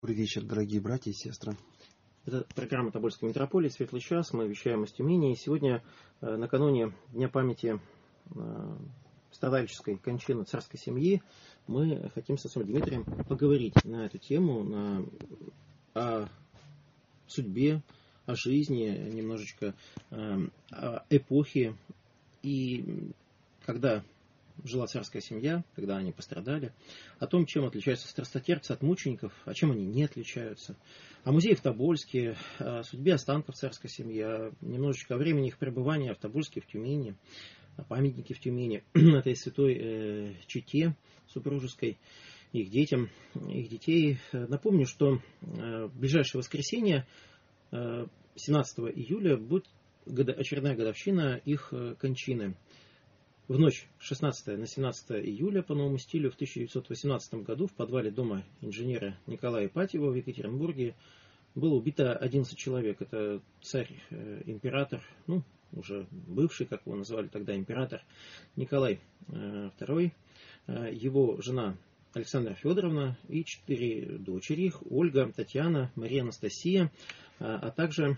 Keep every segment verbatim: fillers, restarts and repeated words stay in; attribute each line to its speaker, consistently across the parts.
Speaker 1: Добрый вечер, дорогие братья и сестры.
Speaker 2: Это программа «Тобольская митрополия», «Светлый час». Мы вещаем из Тюмени. И сегодня, э, накануне Дня памяти э, страдальческой кончины царской семьи, мы хотим с отцом Дмитрием поговорить на эту тему, на, о судьбе, о жизни, немножечко э, о эпохе. И когда жила царская семья, когда они пострадали, о том, чем отличаются страстотерпцы от мучеников, а чем они не отличаются, о музее в Тобольске, о судьбе останков царской семьи, немножечко о времени их пребывания в Тобольске, в Тюмени, о памятнике в Тюмени, этой святой э, чете супружеской, их детям, их детей. Напомню, что э, в ближайшее воскресенье, э, семнадцатого июля, будет очередная годовщина их э, кончины. В ночь шестнадцатого на семнадцатое июля по новому стилю в тысяча девятьсот восемнадцатом году в подвале дома инженера Николая Ипатьева в Екатеринбурге было убито одиннадцать человек. Это царь, э, император, ну, уже бывший, как его называли тогда, император Николай э, второй, э, его жена Александра Федоровна и четыре дочери их: Ольга, Татьяна, Мария Анастасия, э, а также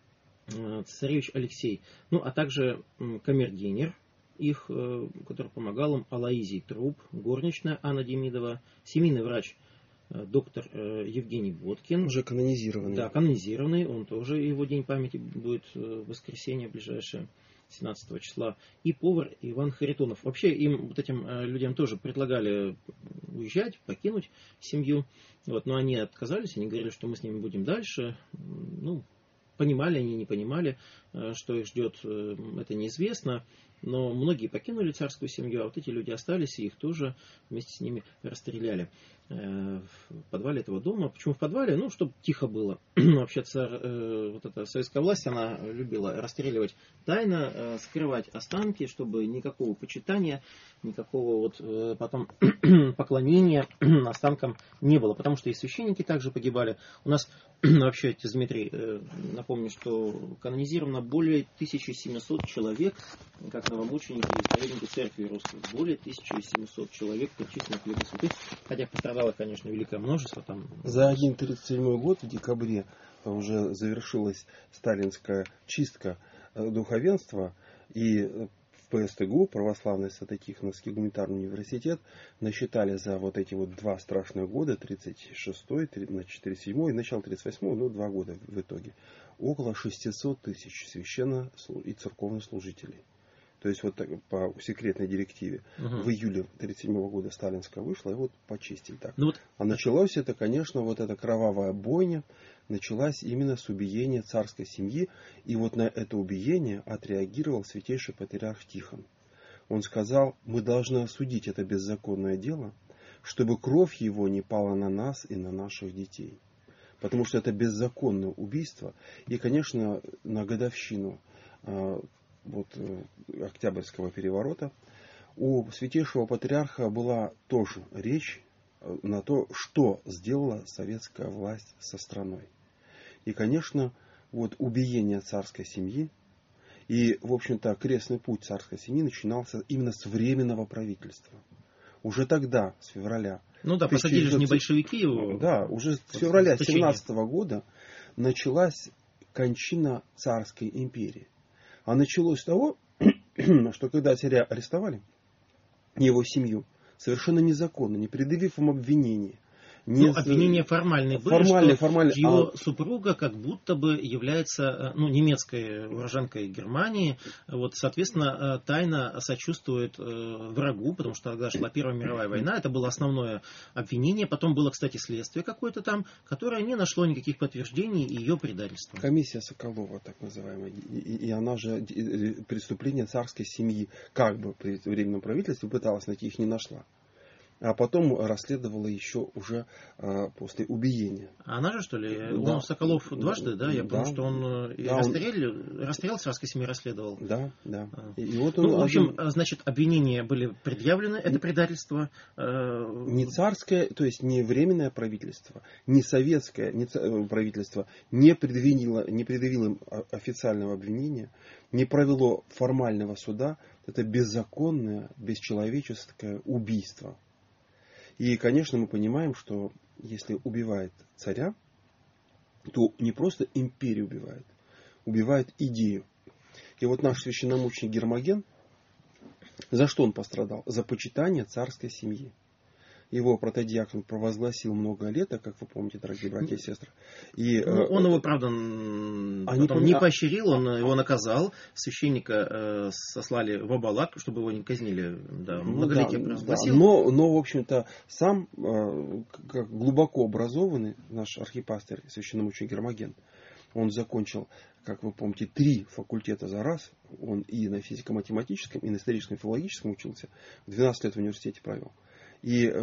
Speaker 2: э, царевич Алексей, ну, а также э, камердинер их, который помогал им, Алоизий Труб, горничная Анна Демидова, семейный врач доктор Евгений Боткин.
Speaker 1: Уже канонизированный.
Speaker 2: Да, канонизированный, он тоже, его день памяти будет в воскресенье ближайшее, семнадцатого числа. И повар Иван Харитонов. Вообще им, вот этим людям тоже предлагали уезжать, покинуть семью, вот, но они отказались, они говорили, что мы с ними будем дальше. Ну, понимали они, не понимали, что их ждет, это неизвестно. Но многие покинули царскую семью, а вот эти люди остались, и их тоже вместе с ними расстреляли в подвале этого дома. Почему в подвале? Ну, чтобы тихо было. Вообще, царь, вот эта советская власть, она любила расстреливать тайно, скрывать останки, чтобы никакого почитания, никакого вот потом поклонения останкам не было. Потому что и священники также погибали. У нас вообще, отец Дмитрий, напомню, что канонизировано более тысячи семисот человек, как новомученики и исповедники церкви русской. Более тысячи семисот человек причисленных к лику святых, хотя пострадало, конечно, великое множество. Там...
Speaker 1: За один тысяча девятьсот тридцать седьмой год, в декабре, уже завершилась сталинская чистка духовенства, и в ПСТГУ, православный Свято-Тихоновский гуманитарный университет, насчитали за вот эти вот два страшных года, тридцать шестой, тридцать седьмой и начало тридцать восьмого, ну, два года в итоге, около шестисот тысяч священно- и церковнослужителей. То есть вот так, по секретной директиве угу. в июле тридцать седьмого года сталинская вышла, и вот почистили так. Ну, вот... А началось это, конечно, вот эта кровавая бойня, началась именно с убиения царской семьи. И вот на это убиение отреагировал святейший патриарх Тихон. Он сказал: мы должны осудить это беззаконное дело, чтобы кровь его не пала на нас и на наших детей. Потому что это беззаконное убийство. И, конечно, на годовщину вот, Октябрьского переворота у святейшего патриарха была тоже речь на то, что сделала советская власть со страной. И, конечно, вот убиение царской семьи и, в общем-то, крестный путь царской семьи начинался именно с временного правительства. Уже тогда, с февраля.
Speaker 2: Ну да, посадили же не большевики его.
Speaker 1: Да, уже с февраля семнадцатого года началась кончина царской империи. А началось с того, что когда царя арестовали, его семью, совершенно незаконно, не предъявив им обвинения.
Speaker 2: Не... Ну, обвинения формальные были,
Speaker 1: формальные,
Speaker 2: что
Speaker 1: формальные,
Speaker 2: его
Speaker 1: а...
Speaker 2: супруга как будто бы является, ну, немецкой уроженкой Германии, вот, соответственно, тайно сочувствует врагу, потому что тогда шла Первая мировая война, это было основное обвинение, потом было, кстати, следствие какое-то там, которое не нашло никаких подтверждений ее предательства.
Speaker 1: Комиссия Соколова, так называемая, и, и она же преступление царской семьи, как бы при временном правительстве пыталась найти, их не нашла. А потом расследовала еще уже а, после убиения.
Speaker 2: А она же, что ли?
Speaker 1: Да.
Speaker 2: Он Соколов дважды, да? Я
Speaker 1: да.
Speaker 2: помню, что он да, расстрел, он... расстрел царской семьи расследовал.
Speaker 1: Да, да.
Speaker 2: А.
Speaker 1: И, и вот он
Speaker 2: ну, в общем,
Speaker 1: один...
Speaker 2: значит, обвинения были предъявлены, это предательство.
Speaker 1: Не царское, то есть не временное правительство, не советское не ца... правительство не предъявило, не предъявило им официального обвинения, не провело формального суда. Это беззаконное, бесчеловеческое убийство. И, конечно, мы понимаем, что если убивает царя, то не просто империю убивает, убивает идею. И вот наш священномученик Гермоген, за что он пострадал? За почитание царской семьи. Его протодиакон провозгласил много лет, как вы помните, дорогие братья и сестры. И,
Speaker 2: ну, он его, правда,
Speaker 1: они
Speaker 2: потом не поощрил, он его наказал. Священника сослали в Абалат, чтобы его не казнили. Да, многолетие провозгласил.
Speaker 1: Да, но, но, в общем-то, сам как глубоко образованный наш архипастырь, священномученик Гермоген, он закончил, как вы помните, три факультета за раз. Он и на физико-математическом, и на историческом и филологическом учился. двенадцать лет в университете провел. И э,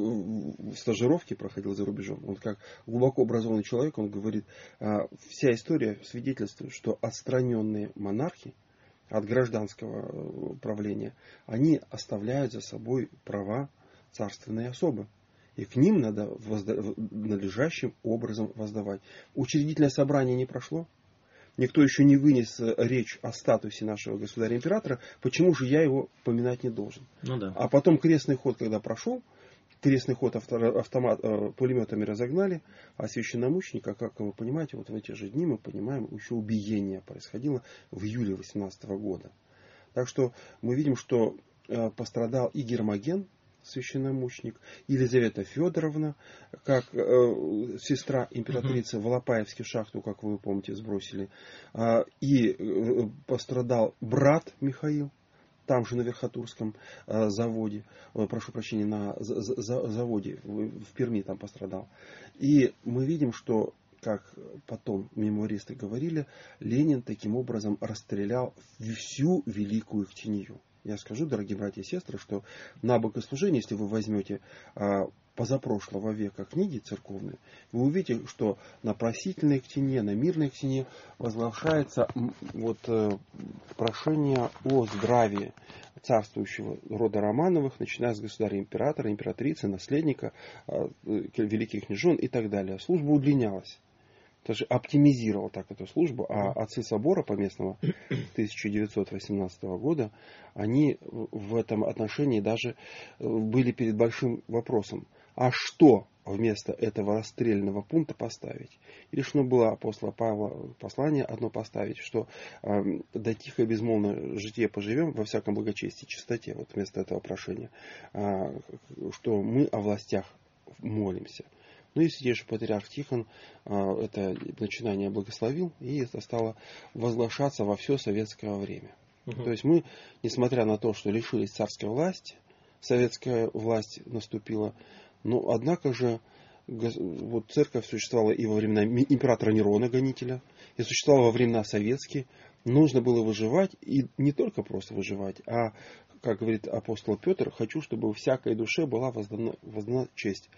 Speaker 1: в стажировке проходил за рубежом. Он как глубоко образованный человек, он говорит, э, вся история свидетельствует, что отстраненные монархи от гражданского правления, они оставляют за собой права царственной особы. И к ним надо возда- надлежащим образом воздавать. Учредительное собрание не прошло. Никто еще не вынес речь о статусе нашего государя-императора. Почему же я его поминать не должен?
Speaker 2: Ну, да.
Speaker 1: А потом крестный ход, когда прошел, крестный ход автомат, пулеметами разогнали, а священномученика, как вы понимаете, вот в эти же дни мы понимаем, еще убиение происходило в июле восемнадцатого года. Так что мы видим, что пострадал и Гермоген, священномученик, Елизавета Федоровна, как э, сестра императрицы, uh-huh. в Алапаевске шахту, как вы помните, сбросили. А, и э, пострадал брат Михаил, там же на Верхотурском э, заводе, э, прошу прощения, на за, за, заводе в, в Перми там пострадал. И мы видим, что, как потом мемуаристы говорили, Ленин таким образом расстрелял всю великую Ихтинию. Я скажу, дорогие братья и сестры, что на богослужении, если вы возьмете а, позапрошлого века книги церковные, вы увидите, что на просительной ктине, на мирной ктине возглашается вот, э, прошение о здравии царствующего рода Романовых, начиная с государя-императора, императрицы, наследника, э, великих княжон и так далее. Служба удлинялась. Даже оптимизировал так эту службу, а отцы собора поместного тысяча девятьсот восемнадцатого года, они в этом отношении даже были перед большим вопросом, а что вместо этого расстрельного пункта поставить? И решено было апостола Павла послание одно поставить, что э, да тихо и безмолвно житие поживем во всяком благочестии и чистоте, вот вместо этого прошения, э, что мы о властях молимся. Ну и святейший патриарх Тихон а, это начинание благословил, и это стало возглашаться во все советское время. Угу. То есть мы, несмотря на то, что лишились царской власти, советская власть наступила, но однако же вот церковь существовала и во времена императора Нерона, гонителя, и существовала во времена советские. Нужно было выживать, и не только просто выживать, а, как говорит апостол Петр, хочу, чтобы у всякой душе была воздана, воздана честь.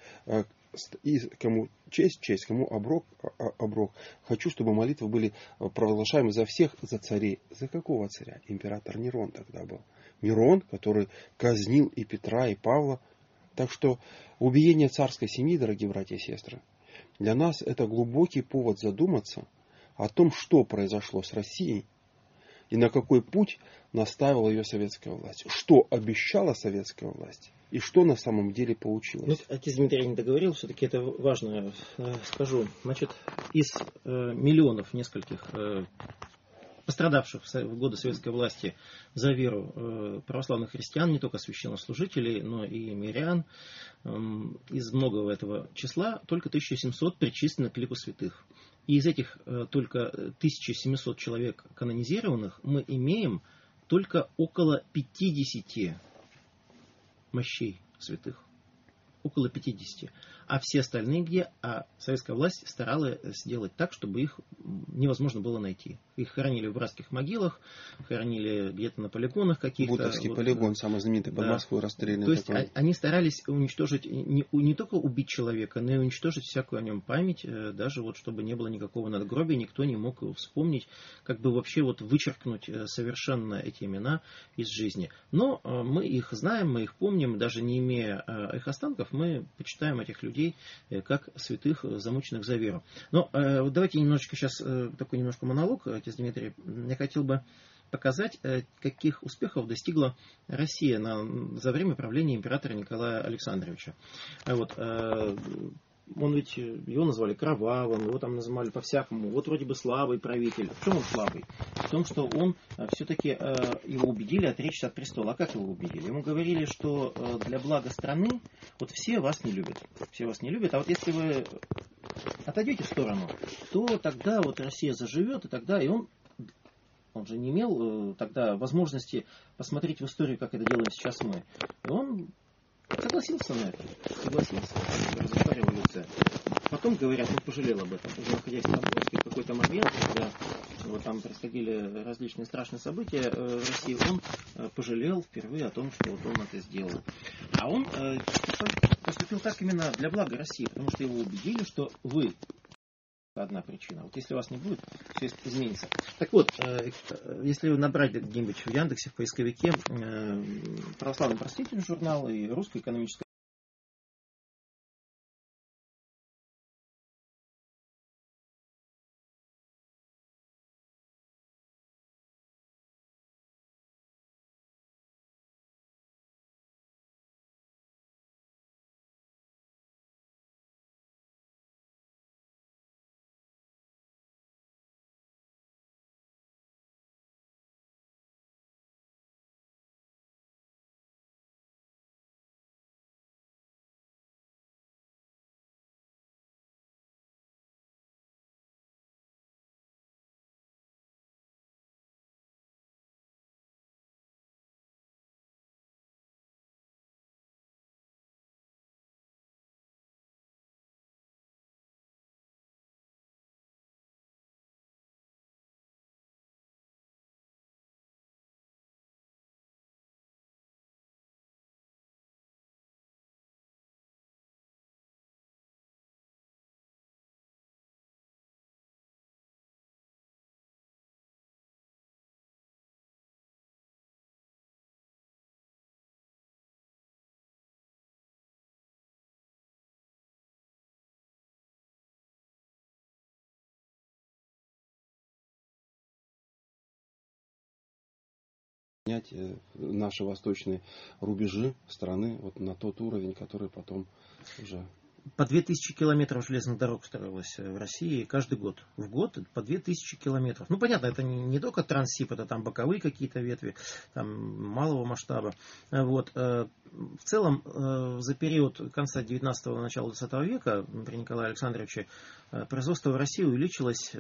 Speaker 1: И кому честь, честь, кому оброк, оброк. Хочу, чтобы молитвы были провозглашаемы за всех, за царей. За какого царя? Император Нерон тогда был. Нерон, который казнил и Петра, и Павла. Так что убиение царской семьи, дорогие братья и сестры, для нас это глубокий повод задуматься о том, что произошло с Россией и на какой путь наставила ее советская власть. Что обещала советская власть и что на самом деле получилось.
Speaker 2: Ну, отец Дмитрий не договорил, все-таки это важно, э, скажу. Значит, из э, миллионов нескольких э, пострадавших в годы советской власти за веру э, православных христиан, не только священнослужителей, но и мирян, э, из многого этого числа только тысяча семьсот причислены к лику святых. И из этих э, только тысяча семьсот человек канонизированных мы имеем только около пятидесяти мощей святых. Около пятидесяти. А все остальные где? А советская власть старалась сделать так, чтобы их невозможно было найти. Их хоронили в братских могилах, хоронили где-то на полигонах каких-то.
Speaker 1: Бутовский
Speaker 2: вот,
Speaker 1: полигон, самый знаменитый, под
Speaker 2: да.
Speaker 1: Москвой расстрелянный.
Speaker 2: То есть
Speaker 1: такой.
Speaker 2: Они старались уничтожить, не, не только убить человека, но и уничтожить всякую о нем память, даже вот чтобы не было никакого надгробия, никто не мог вспомнить, как бы вообще вот вычеркнуть совершенно эти имена из жизни. Но мы их знаем, мы их помним, даже не имея их останков, мы почитаем этих людей как святых, замученных за веру. Но давайте немножечко сейчас такой немножко монолог, отец Дмитрий. Я хотел бы показать, каких успехов достигла Россия на, за время правления императора Николая Александровича. Вот, он ведь, его назвали кровавым, его там называли по-всякому. Вот вроде бы слабый правитель. В чем он слабый? В том, что он все-таки, его убедили отречься от престола. А как его убедили? Ему говорили, что для блага страны, вот все вас не любят. Все вас не любят, а вот если вы отойдете в сторону, то тогда вот Россия заживет, и тогда и он, он же не имел тогда возможности посмотреть в историю, как это делаем сейчас мы. И он согласился на это. Согласился. Произошла революция. Потом, говорят, он пожалел об этом. Уже находясь в Тамбовске, в какой-то момент, когда вот там происходили различные страшные события в России, он пожалел впервые о том, что вот он это сделал. А он поступил так именно для блага России, потому что его убедили, что вы одна причина. Вот если вас не будет, все изменится. Так вот, если набрать где-нибудь в Яндексе, в поисковике православный просветительный журнал и русская экономическая
Speaker 1: наши восточные рубежи страны вот на тот уровень, который потом уже...
Speaker 2: По две тысячи километров железных дорог строилось в России каждый год. В год по две тысячи километров. Ну, понятно, это не, не только Транссиб, это там боковые какие-то ветви, там малого масштаба. Вот. В целом, за период конца девятнадцатого, начала двадцатого века при Николае Александровиче производство в России увеличилось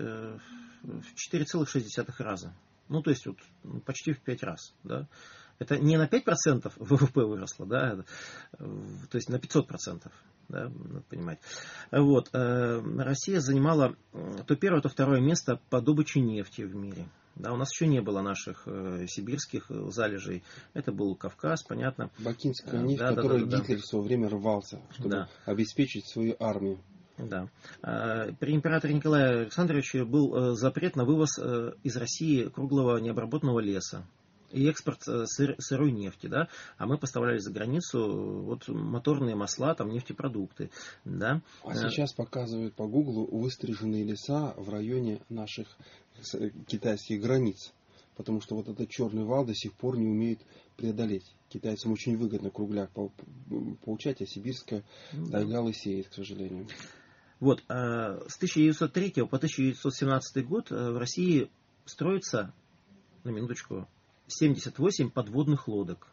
Speaker 2: в четыре целых шесть десятых раза. Ну, то есть, вот, почти в пять раз. Да? Это не на пять процентов ВВП выросло, да? То есть на пятьсот процентов. Да, надо понимать. Вот. Россия занимала то первое, то второе место по добыче нефти в мире. Да, у нас еще не было наших э, сибирских залежей. Это был Кавказ, понятно.
Speaker 1: Бакинская нефть, да, которой да, да, Гитлер да. в свое время рвался, чтобы да. обеспечить свою армию.
Speaker 2: Да. При императоре Николае Александровиче был запрет на вывоз из России круглого необработанного леса и экспорт сыр, сырой нефти, да, а мы поставляли за границу вот моторные масла, там нефтепродукты, да.
Speaker 1: А сейчас показывают по Гуглу выстриженные леса в районе наших китайских границ, потому что вот этот черный вал до сих пор не умеет преодолеть. Китайцам очень выгодно кругляк получать, а сибирская тайга лысеет, к сожалению.
Speaker 2: Вот, с тысяча девятьсот третьего по тысяча девятьсот семнадцатый год в России строится, на минуточку, семьдесят восемь подводных лодок.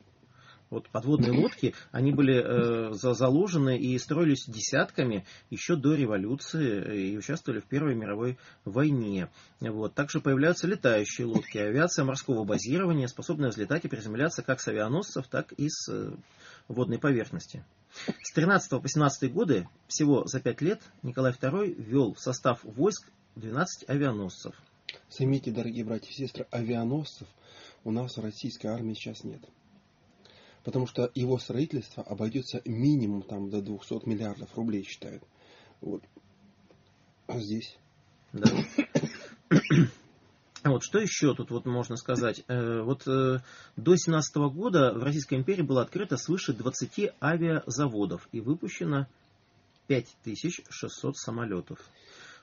Speaker 2: Вот подводные лодки, они были э, заложены и строились десятками еще до революции и участвовали в Первой мировой войне. Вот. Также появляются летающие лодки, авиация морского базирования, способная взлетать и приземляться как с авианосцев, так и с э, водной поверхности. С тринадцатого по семнадцатый годы, всего за пять лет, Николай второй ввел в состав войск двенадцать авианосцев.
Speaker 1: Заметьте, дорогие братья и сестры, авианосцев у нас в российской армии сейчас нет. Потому что его строительство обойдется минимум там, до двухсот миллиардов рублей, считают. Вот. А здесь?
Speaker 2: Да. Вот что еще тут вот можно сказать? Вот до семнадцатого года в Российской империи было открыто свыше двадцати авиазаводов и выпущено пять тысяч шестьсот самолетов.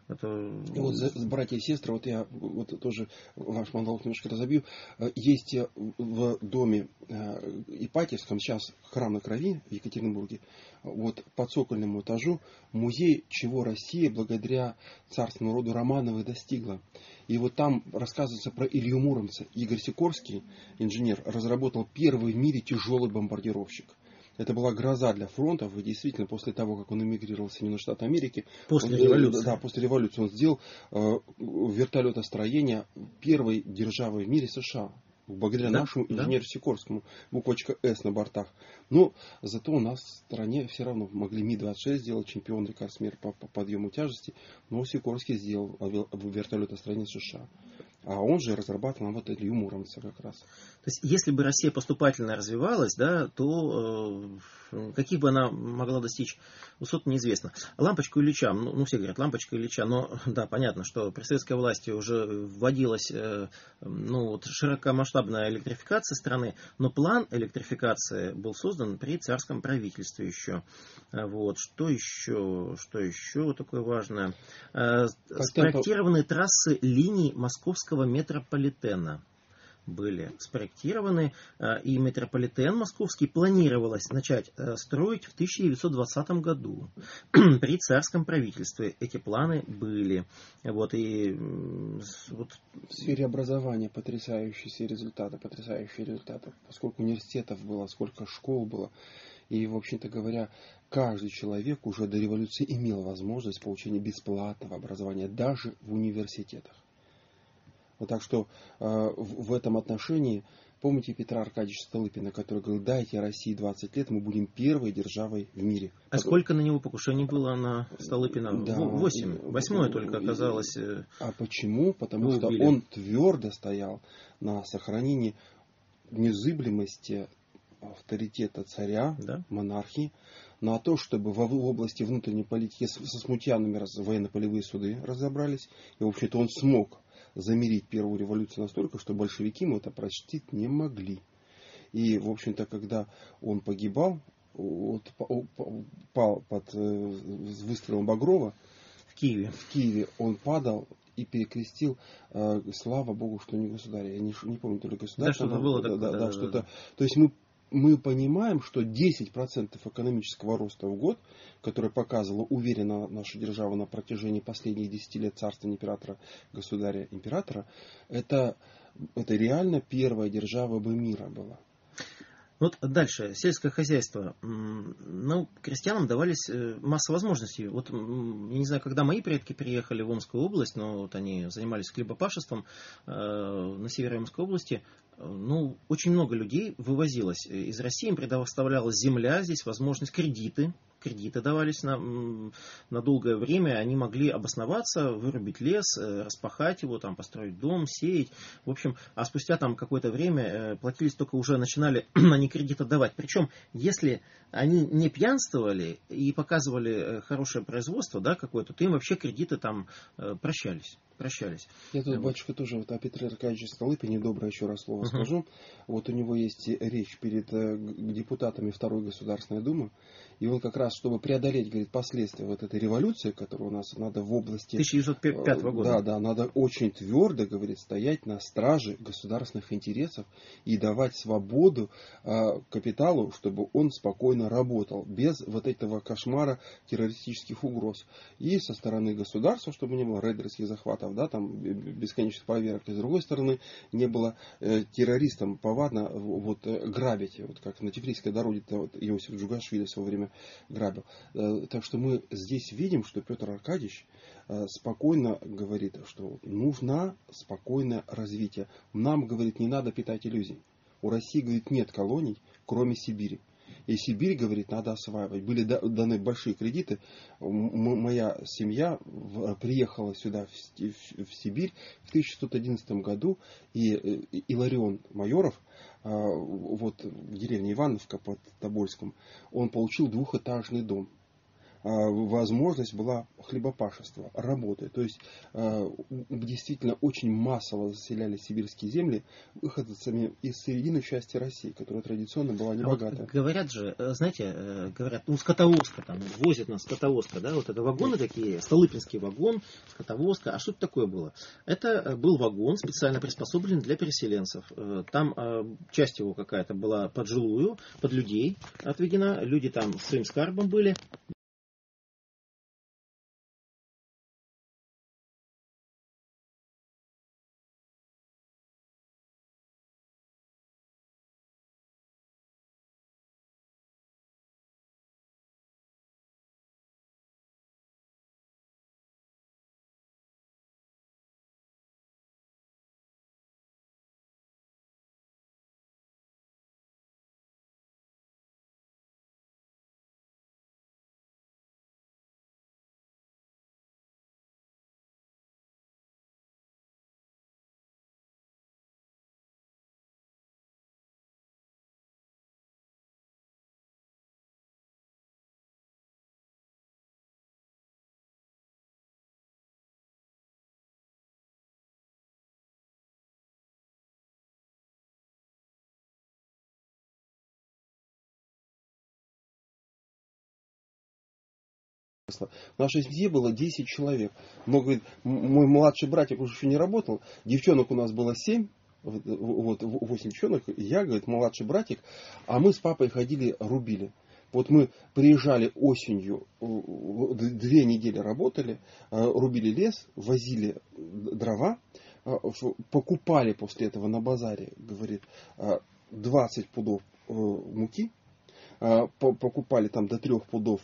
Speaker 2: Это...
Speaker 1: И вот за, братья и сестры, вот я вот тоже ваш монолог немножко разобью. Есть в доме Ипатьевском сейчас храм на Крови в Екатеринбурге, вот по цокольному этажу музей, чего Россия благодаря царственному роду Романовых достигла. И вот там рассказывается про Илью Муромца. Игорь Сикорский, инженер, разработал первый в мире тяжелый бомбардировщик. Это была гроза для фронтов, и действительно, после того, как он эмигрировал в Соединенные Штаты Америки,
Speaker 2: после
Speaker 1: он,
Speaker 2: революции.
Speaker 1: Да, после революции он сделал э, вертолетостроение первой державы в мире США. Благодаря да, нашему инженеру да. Сикорскому, буквочка «С» на бортах. Но зато у нас в стране все равно могли Ми двадцать шесть сделать, чемпион рекордсмен по, по подъему тяжести, но Сикорский сделал вертолетостроение США. А он же разрабатывал вот Илью Муромца как раз.
Speaker 2: То есть, если бы Россия поступательно развивалась, да, то э, каких бы она могла достичь высот, неизвестно. Лампочка Ильича, ну, ну все говорят, лампочка Ильича, но да, понятно, что при советской власти уже вводилась э, ну, вот, широкомасштабная электрификация страны, но план электрификации был создан при царском правительстве еще. Вот. Что еще? Что еще такое важное? Э, спроектированы трассы линий московского метрополитена. Были спроектированы, и метрополитен московский планировалось начать строить в тысяча девятьсот двадцатом году. При царском правительстве эти планы были. Вот, и, вот...
Speaker 1: В сфере образования потрясающие результаты, потрясающие результаты. Поскольку университетов было, сколько школ было. И, в общем-то говоря, каждый человек уже до революции имел возможность получения бесплатного образования, даже в университетах. Вот так что э, в, в этом отношении, помните Петра Аркадьевича Столыпина, который говорил, дайте России двадцать лет, мы будем первой державой в мире.
Speaker 2: А
Speaker 1: Потом...
Speaker 2: сколько на него покушений было на Столыпина? Да, Восемь. Восьмое только оказалось.
Speaker 1: А почему? Потому что убили. Он твердо стоял на сохранении незыблемости авторитета царя, да? Монархии, на то, чтобы в области внутренней политики со смутьянами военно-полевые суды разобрались. И, в общем-то, он смог замерить первую революцию настолько, что большевики ему это прочтить не могли. И, в общем-то, когда он погибал, вот, пал под выстрелом Багрова
Speaker 2: в Киеве,
Speaker 1: в Киеве он падал и перекрестил, э, слава Богу, что не государь. Я не, не помню, то ли государь.
Speaker 2: Да, что-то было
Speaker 1: да,
Speaker 2: такое.
Speaker 1: Да,
Speaker 2: да,
Speaker 1: да,
Speaker 2: да,
Speaker 1: что-то.
Speaker 2: Да.
Speaker 1: То есть мы Мы понимаем, что десять процентов экономического роста в год, который показывала уверенно наша держава на протяжении последних десяти лет царства императора, государя-императора, это, это реально первая держава бы мира была.
Speaker 2: Вот дальше. Сельское хозяйство. Ну, крестьянам давались масса возможностей. Вот, я не знаю, когда мои предки приехали в Омскую область, но вот они занимались хлебопашеством э, на севере Омской области, ну, очень много людей вывозилось из России, им предоставлялась земля, здесь возможность, кредиты. Кредиты давались на, на долгое время, они могли обосноваться, вырубить лес, распахать его, там, построить дом, сеять. В общем, а спустя там какое-то время платились только уже, начинали они кредит отдавать. Причем, если они не пьянствовали и показывали хорошее производство, да, какое-то, то им вообще кредиты там прощались. Прощались.
Speaker 1: Я тут, вот. Батюшка, тоже вот о Петре Аркадьевиче Столыпине доброе еще раз слово uh-huh. скажу. Вот у него есть речь перед депутатами Второй Государственной Думы. И он как раз, чтобы преодолеть, говорит, последствия вот этой революции, которую у нас надо в области...
Speaker 2: тысяча девятьсот пятого года.
Speaker 1: Да, да, надо очень твердо, говорит, стоять на страже государственных интересов и давать свободу э, капиталу, чтобы он спокойно работал, без вот этого кошмара террористических угроз. И со стороны государства, чтобы не было рейдерских захватов, да, там бесконечных проверок, и с другой стороны не было э, террористам повадно вот, э, грабить, вот как на Тифлисской дороге вот, Иосиф Джугашвили в свое время грабил. Так что мы здесь видим, что Петр Аркадьевич спокойно говорит, что нужно спокойное развитие. Нам, говорит, не надо питать иллюзий. У России, говорит, нет колоний, кроме Сибири. И Сибирь, говорит, надо осваивать. Были даны большие кредиты. Моя семья приехала сюда, в Сибирь, в тысяча шестьсот одиннадцатом году. И Иларион Майоров, вот в деревне Ивановка под Тобольском, он получил двухэтажный дом. возможность была хлебопашества, работы. То есть действительно очень массово заселяли сибирские земли выходцами из середины части России, которая традиционно была небогатая.
Speaker 2: А вот говорят же, знаете, говорят, ну скотовозка там, возят нас скотовозка, да, вот это вагоны такие, Столыпинский вагон, скотовозка. А что это такое было? Это был вагон, специально приспособленный для переселенцев. Там часть его какая-то была под жилую, под людей отведена, люди там своим скарбом были.
Speaker 1: В нашей семье было десять человек. Но, говорит, мой младший братик уже еще не работал. Девчонок у нас было семь. Вот, восемь девчонок. Я, говорит, младший братик. А мы с папой ходили, рубили. Вот мы приезжали осенью, две недели работали, рубили лес, возили дрова, покупали после этого на базаре, говорит, двадцать пудов муки. Покупали там до трех пудов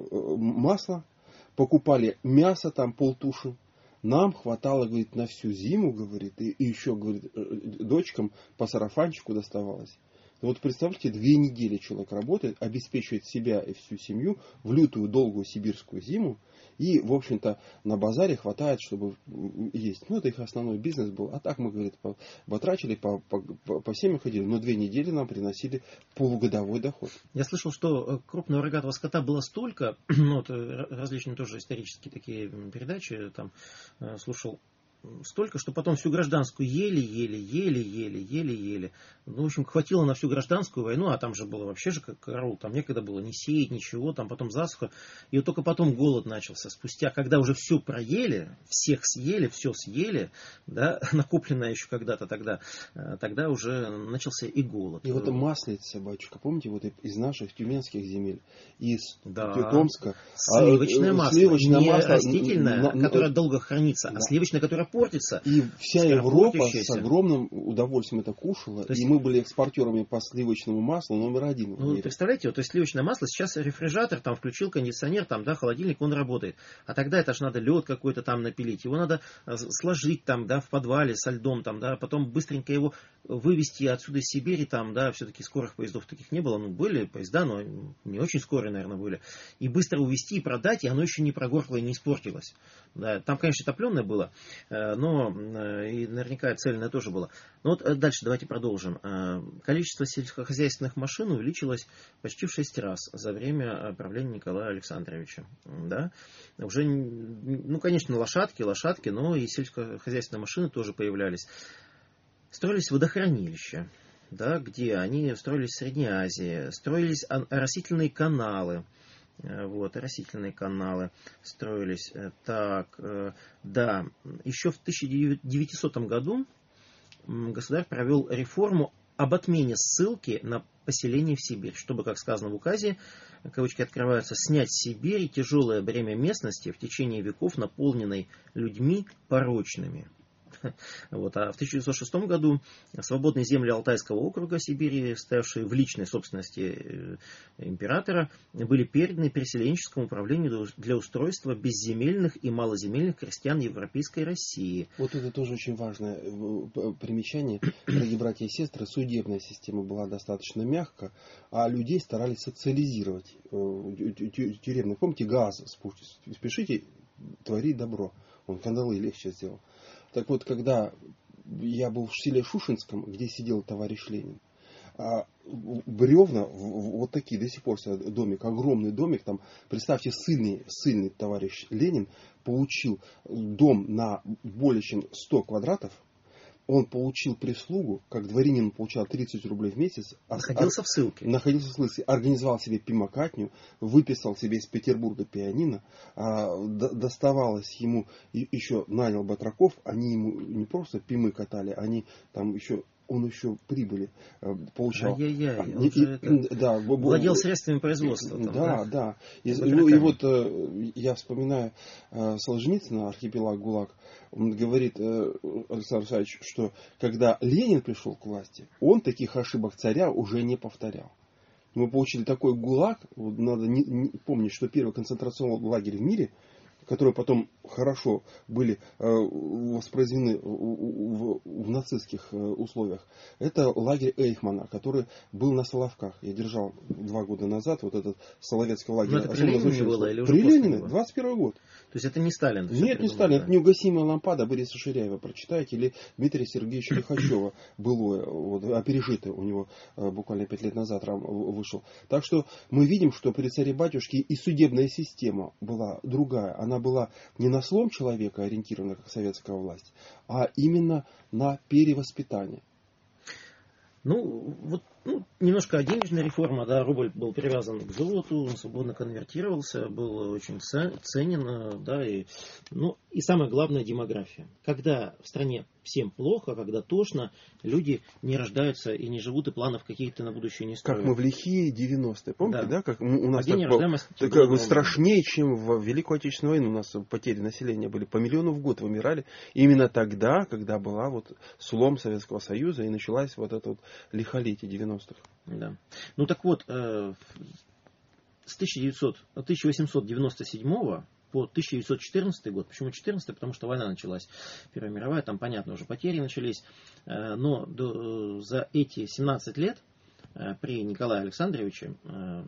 Speaker 1: масла, покупали мясо там полтуши. Нам хватало, говорит, на всю зиму, говорит, и, и еще, говорит, дочкам по сарафанчику доставалось. Вот представьте, две недели человек работает, обеспечивает себя и всю семью в лютую долгую сибирскую зиму. И, в общем-то, на базаре хватает, чтобы есть. Ну, это их основной бизнес был. А так мы, говорит, потрачили, по, по, по семьям ходили. Но две недели нам приносили полугодовой доход.
Speaker 2: Я слышал, что крупного рогатого скота было столько, ну, вот, различные тоже исторические такие передачи там слушал, столько, что потом всю гражданскую ели-ели, ели-ели, ели-ели. Ну, в общем, хватило на всю гражданскую войну, а там же было вообще же как караул, там некогда было не сеять ничего, там потом засуха. И вот только потом голод начался. Спустя, когда уже все проели, всех съели, все съели, да, накопленное еще когда-то тогда, тогда уже начался и голод.
Speaker 1: И вот это маслица, батюшка, помните, вот из наших тюменских земель, из
Speaker 2: да.
Speaker 1: Томска.
Speaker 2: Сливочное
Speaker 1: а,
Speaker 2: масло,
Speaker 1: сливочное
Speaker 2: не
Speaker 1: масло,
Speaker 2: растительное,
Speaker 1: на, на,
Speaker 2: которое долго хранится, да. А сливочное, которое портится.
Speaker 1: И вся Европа с огромным удовольствием это кушала.
Speaker 2: То есть,
Speaker 1: и мы были экспортерами по сливочному маслу номер один.
Speaker 2: Ну, представляете, вот, то есть сливочное масло, сейчас рефрижератор, там включил кондиционер, там, да, холодильник, он работает. А тогда это ж надо лед какой-то там напилить. Его надо сложить там, да, в подвале со льдом, там, да, потом быстренько его вывести отсюда из Сибири, там, да, все-таки скорых поездов таких не было. Ну, были поезда, но не очень скорые, наверное, были. И быстро увезти и продать, и оно еще не прогоркло и не испортилось. Да, там, конечно, топленое было, но и наверняка цельное тоже было. Но вот дальше давайте продолжим. Количество сельскохозяйственных машин увеличилось почти в шесть раз за время правления Николая Александровича. Да? Уже, ну, конечно, лошадки, лошадки, но и сельскохозяйственные машины тоже появлялись. Строились водохранилища, да, где они строились в Средней Азии, строились оросительные каналы. Вот, растительные каналы строились. Так, да, еще в тысяча девятисотом году государь провел реформу об отмене ссылки на поселение в Сибирь, чтобы, как сказано в указе, кавычки открываются, снять с Сибири тяжелое бремя местности в течение веков, наполненной людьми порочными. Вот. А в тысяча девятьсот шестом году свободные земли Алтайского округа Сибири, стоявшие в личной собственности императора, были переданы переселенческому управлению для устройства безземельных и малоземельных крестьян Европейской России.
Speaker 1: Вот это тоже очень важное примечание. Дорогие братья и сестры, судебная система была достаточно мягкая, а людей старались социализировать. Тюремных, помните, газ спешите творить добро. Он кандалы легче сделал. Так вот, когда я был в селе Шушинском, где сидел товарищ Ленин, А бревна, вот такие до сих пор стоят, домик, огромный домик, там, представьте, сильный, сильный товарищ Ленин получил дом на более чем сто квадратов, он получил прислугу, как дворянин он получал тридцать рублей в месяц.
Speaker 2: Находился в ссылке.
Speaker 1: Находился в ссылке, организовал себе пимокатню, выписал себе из Петербурга пианино, а, д- доставалось ему, и, еще нанял батраков, они ему не просто пимы катали, они там еще... он еще прибыли э, получал.
Speaker 2: Ай-яй-яй, он
Speaker 1: и,
Speaker 2: же это...
Speaker 1: да,
Speaker 2: владел средствами производства. Там,
Speaker 1: да,
Speaker 2: да.
Speaker 1: да. И, ну, и вот э, я вспоминаю э, Солженицына, «Архипелаг ГУЛАГ», он говорит, э, Александр Александрович, что когда Ленин пришел к власти, он таких ошибок царя уже не повторял. Мы получили такой ГУЛАГ, вот надо не, не помнить, что первый концентрационный лагерь в мире, которые потом хорошо были э, воспроизведены в, в, в нацистских э, условиях. Это лагерь Эйхмана, который был на Соловках. Я держал два года назад вот этот Соловецкий лагерь.
Speaker 2: Но это при Ленине было или уже
Speaker 1: при
Speaker 2: после
Speaker 1: Ленине,
Speaker 2: него?
Speaker 1: двадцать первый год.
Speaker 2: То есть это не Сталин?
Speaker 1: Нет, не Сталин, да? Это «Неугасимая лампада» Бориса Ширяева, прочитайте, или Дмитрия Сергеевича Лихачева, было, вот, а пережитое у него э, буквально пять лет назад вышел. Так что мы видим, что при царе-батюшке и судебная система была другая. Она была не на слом человека ориентирована, как советская власть, а именно на перевоспитание.
Speaker 2: Ну, вот ну, немножко денежная реформа, да, рубль был привязан к золоту, он свободно конвертировался, был очень ценен, да, и, ну, и самое главное, демография. Когда в стране всем плохо, когда тошно, люди не рождаются и не живут, и планов каких-то на будущее не строят.
Speaker 1: Как мы в лихие девяностые, помните, да? да? Как у нас
Speaker 2: а так было,
Speaker 1: так, как, страшнее, чем в Великую Отечественную войну. У нас потери населения были по миллиону в год, вымирали. Именно тогда, когда была вот слом Советского Союза и началась вот это вот лихолетие девяностых.
Speaker 2: Да. Ну так вот, э, с тысяча восемьсот девяносто седьмого по тысяча девятьсот четырнадцатый год. Почему четырнадцатый? Потому что война началась, Первая мировая, там, понятно, уже потери начались. Э, но до, за эти семнадцать лет э, при Николае Александровиче э,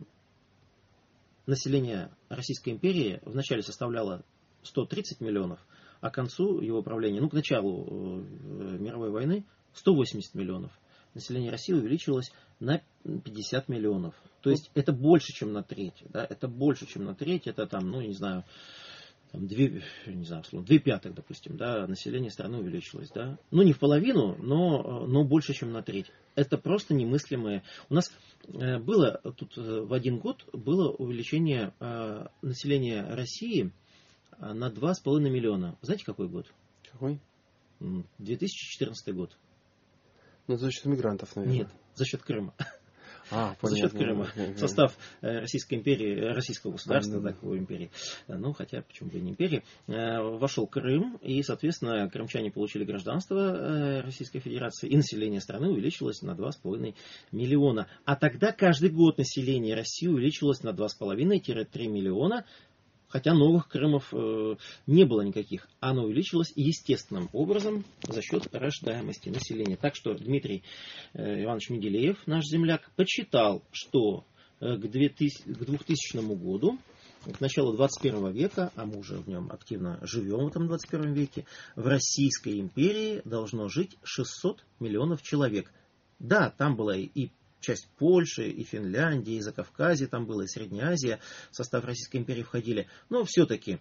Speaker 2: население Российской империи вначале составляло сто тридцать миллионов, а к концу его правления, ну, к началу э, мировой войны, сто восемьдесят миллионов. Население России увеличилось на пятьдесят миллионов. То есть это больше, чем на треть. Да? Это больше, чем на треть. Это там, ну, не знаю, там две, не знаю, две пятых, допустим, да, население страны увеличилось. Да? Ну, не в половину, но, но больше, чем на треть. Это просто немыслимое. У нас было тут в один год было увеличение населения России на два с половиной миллиона. Знаете, какой год?
Speaker 1: Какой?
Speaker 2: две тысячи четырнадцатый год.
Speaker 1: Ну, за счет мигрантов, наверное.
Speaker 2: Нет, за счет Крыма.
Speaker 1: А,
Speaker 2: за счет Крыма. В состав Российской империи, российского государства,
Speaker 1: да, да,
Speaker 2: такой империи. Ну, хотя, почему бы и не империи. Вошел Крым, и, соответственно, крымчане получили гражданство Российской Федерации, и население страны увеличилось на два с половиной миллиона. А тогда каждый год население России увеличилось на два с половиной — три миллиона. Хотя новых Крымов э, не было никаких. Оно увеличилось естественным образом за счет рождаемости населения. Так что Дмитрий э, Иванович Менделеев, наш земляк, подсчитал, что э, к двухтысячному году, к началу двадцать первого века, а мы уже в нем активно живем в этом двадцать первом веке, в Российской империи должно жить шестьсот миллионов человек. Да, там была и часть Польши, и Финляндии, и Закавказья там было, и Средняя Азия в состав Российской империи входили. Но все-таки,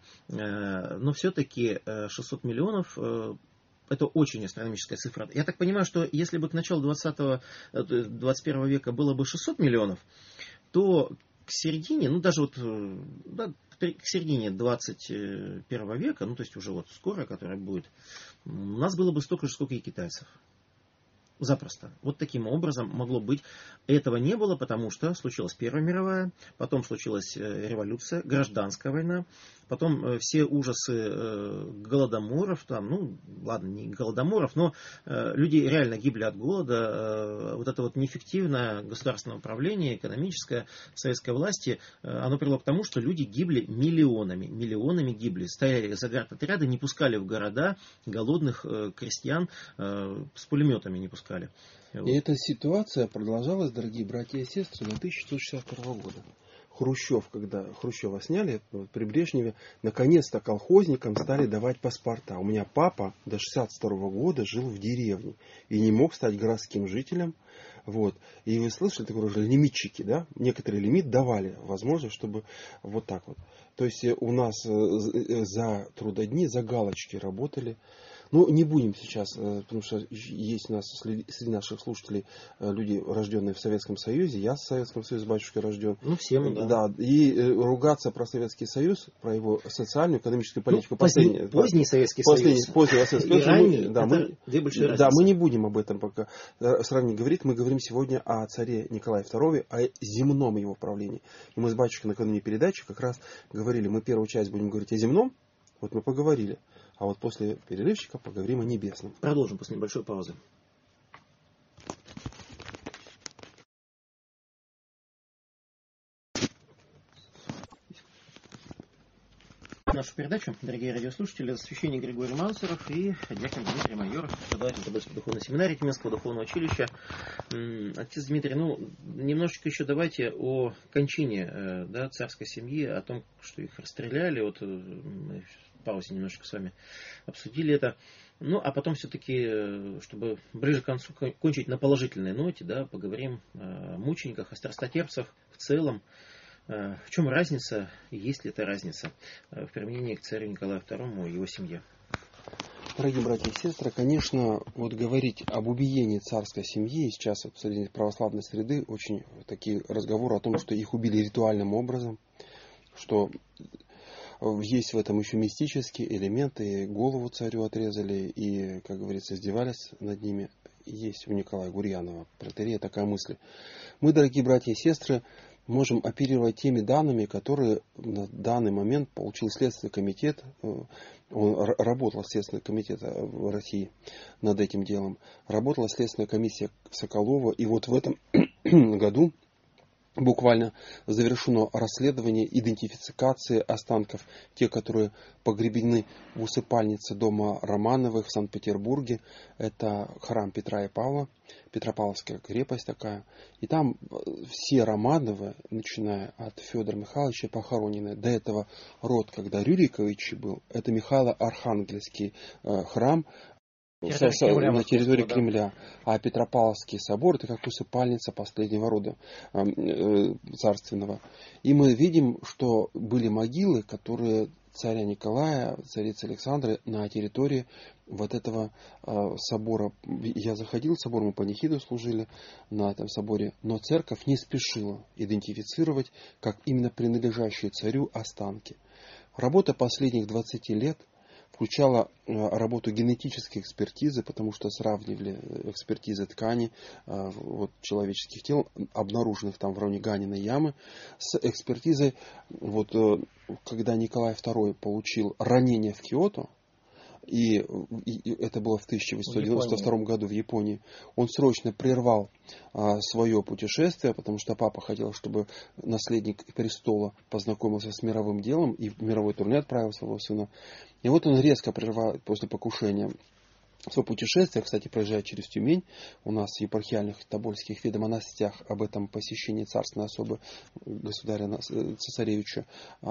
Speaker 2: но все-таки шестьсот миллионов это очень астрономическая цифра. Я так понимаю, что если бы к началу двадцатого, двадцать первого века было бы шестьсот миллионов, то к середине, ну даже вот да, к середине двадцать первого века, ну то есть уже вот скоро, которая будет, у нас было бы столько же, сколько и китайцев. Запросто. Вот таким образом могло быть. Этого не было, потому что случилась Первая мировая, потом случилась революция, гражданская война, потом все ужасы голодоморов, там, ну, ладно, не голодоморов, но люди реально гибли от голода. Вот это вот неэффективное государственное управление, экономическое советской власти, оно привело к тому, что люди гибли миллионами, миллионами гибли. Стояли заградотряды, не пускали в города голодных крестьян, с пулеметами не пускали.
Speaker 1: И эта ситуация продолжалась, дорогие братья и сестры, до тысяча девятьсот шестьдесят второго года. Хрущев, когда Хрущева сняли при Брежневе, наконец-то колхозникам стали давать паспорта. У меня папа до шестьдесят второго года жил в деревне и не мог стать городским жителем. Вот. И вы слышали, такое уже лимитчики, да? Некоторый лимит давали возможность, чтобы вот так вот. То есть у нас за трудодни, за галочки работали. Ну, не будем сейчас, потому что есть у нас среди наших слушателей люди, рожденные в Советском Союзе. Я в Советском Союзе, батюшка, рожден.
Speaker 2: Ну, все мы, да.
Speaker 1: Да. И ругаться про Советский Союз, про его социальную, экономическую политику.
Speaker 2: Ну, поздний, поздний Советский
Speaker 1: последний,
Speaker 2: Союз.
Speaker 1: Поздний Советский Союз.
Speaker 2: Ранний,
Speaker 1: да, мы,
Speaker 2: две большие разницы.
Speaker 1: Да, мы не будем об этом пока сравнить говорить. Мы говорим сегодня о царе Николае втором, о земном его правлении. И мы с батюшкой накануне передачи как раз говорили, мы первую часть будем говорить о земном, вот мы поговорили. А вот после перерывчика поговорим о небесном.
Speaker 2: Продолжим после небольшой паузы. Нашу передачу, дорогие радиослушатели, священник Григорий Мансуров и диакон Дмитрий Майоров, преподаватель Тобольской духовной семинарии Тюменского духовного училища. Отец Дмитрий, ну, немножечко еще давайте о кончине, да, царской семьи, о том, что их расстреляли. Вот мы в паузе немножечко с вами обсудили это. Ну, а потом все-таки, чтобы ближе к концу кончить на положительной ноте, да, поговорим о мучениках, о страстотерпцах в целом. В чем разница, есть ли эта разница в применении к царю Николаю второму и его семье?
Speaker 1: Дорогие братья и сестры, конечно, вот говорить об убиении царской семьи, сейчас вот среди православной среды очень такие разговоры о том, что их убили ритуальным образом, что есть в этом еще мистические элементы, и голову царю отрезали, и, как говорится, издевались над ними. Есть у Николая Гурьянова, протоиерея, такая мысль. Мы, дорогие братья и сестры, можем оперировать теми данными, которые на данный момент получил Следственный комитет. Он работал Следственный комитет в России над этим делом. Работала Следственная комиссия Соколова. И вот в этом году буквально завершено расследование идентификации останков, те, которые погребены в усыпальнице дома Романовых в Санкт-Петербурге. Это храм Петра и Павла, Петропавловская крепость такая. И там все Романовы, начиная от Федора Михайловича, похоронены. До этого род, когда Рюрикович был, это Михайло-Архангельский э, храм, Кремля, на территории да. Кремля. А Петропавловский собор — это как усыпальница последнего рода э, царственного. И мы видим, что были могилы, которые царя Николая, царицы Александры на территории вот этого э, собора. Я заходил в собор, мы панихиду служили на этом соборе, но церковь не спешила идентифицировать как именно принадлежащие царю останки. Работа последних двадцати лет включала работу генетической экспертизы, потому что сравнивали экспертизы тканей вот, человеческих тел, обнаруженных там в районе Ганиной ямы, с экспертизой, вот, когда Николай второй получил ранение в Киото, и, и это было в тысяча восемьсот девяносто втором году в Японии, он срочно прервал а, свое путешествие, потому что папа хотел, чтобы наследник престола познакомился с мировым делом и в мировой турне отправил своего сына. И вот он резко прервал после покушения свое путешествие, кстати, проезжая через Тюмень. У нас в епархиальных тобольских ведомостях об этом посещении царственной особы государя цесаревича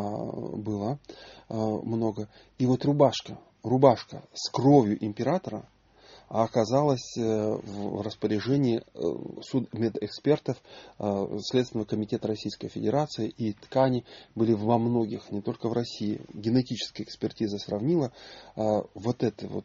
Speaker 1: было много. И вот рубашка, рубашка с кровью императора оказалась в распоряжении судмедэкспертов Следственного комитета Российской Федерации, и ткани были во многих, не только в России. Генетическая экспертиза сравнила вот эти вот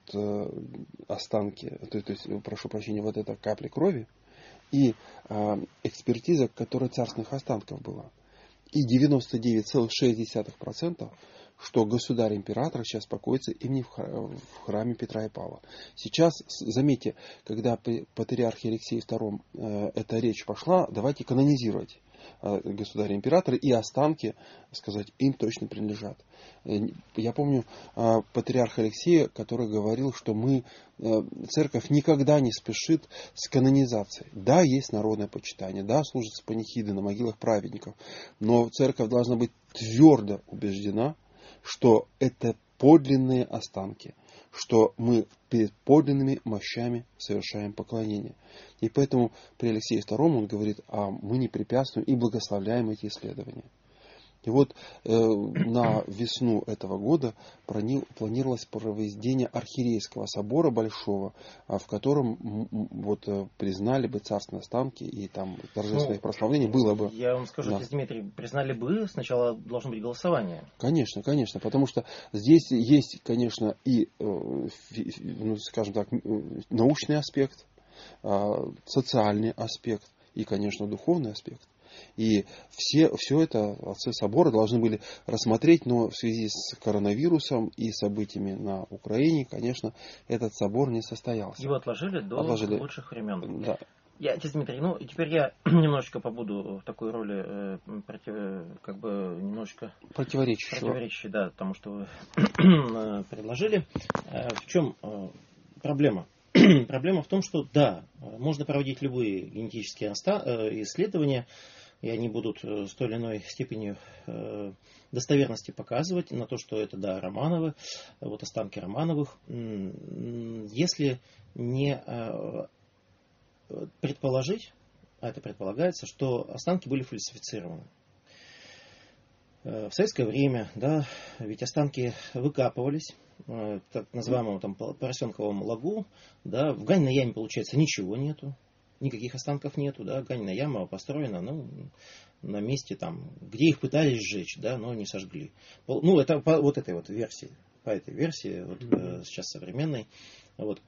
Speaker 1: останки, то есть, прошу прощения, вот эта капля крови и экспертиза, которая царственных останков была. И девяносто девять целых шесть десятых процента что государь-император сейчас покоится именно в храме Петра и Павла. Сейчас, заметьте, когда при патриархе Алексее втором э, эта речь пошла, давайте канонизировать э, государя-императора, и останки, сказать, им точно принадлежат. Я помню э, патриарха Алексея, который говорил, что мы, э, церковь никогда не спешит с канонизацией. Да, есть народное почитание, да, служатся панихиды на могилах праведников, но церковь должна быть твердо убеждена, что это подлинные останки, что мы перед подлинными мощами совершаем поклонение. И поэтому при Алексее втором он говорит, а мы не препятствуем и благословляем эти исследования. И вот э, на весну этого года планировалось проведение архиерейского собора большого, в котором вот, признали бы царственные останки, и там торжественное их прославление было бы.
Speaker 2: Я вам скажу, да. Дмитрий, признали бы, сначала должно быть голосование.
Speaker 1: Конечно, конечно, потому что здесь есть, конечно, и, ну, скажем так, научный аспект, социальный аспект и, конечно, духовный аспект. И все, все это отцы собора должны были рассмотреть, но в связи с коронавирусом и событиями на Украине, конечно, этот собор не состоялся.
Speaker 2: Его отложили до отложили. лучших времен.
Speaker 1: Да.
Speaker 2: Я, отец Дмитрий, ну теперь я немножечко побуду в такой роли, э, против, как бы немножечко
Speaker 1: противоречащего.
Speaker 2: Противоречащей, да, потому что вы предложили. В чем проблема? Проблема в том, что да, можно проводить любые генетические исследования, и они будут с той или иной степенью достоверности показывать на то, что это, да, Романовы, вот останки Романовых. Если не предположить, а это предполагается, что останки были фальсифицированы. В советское время, да, ведь останки выкапывались, в так называемом там поросенковом лагу, да, в Ганиной яме, получается, ничего нету. Никаких останков нету, да, Ганиная яма построена, ну, на месте там, где их пытались сжечь, да, но не сожгли. Ну, это по вот этой вот версии, по этой версии, вот, mm-hmm. сейчас современной, вот,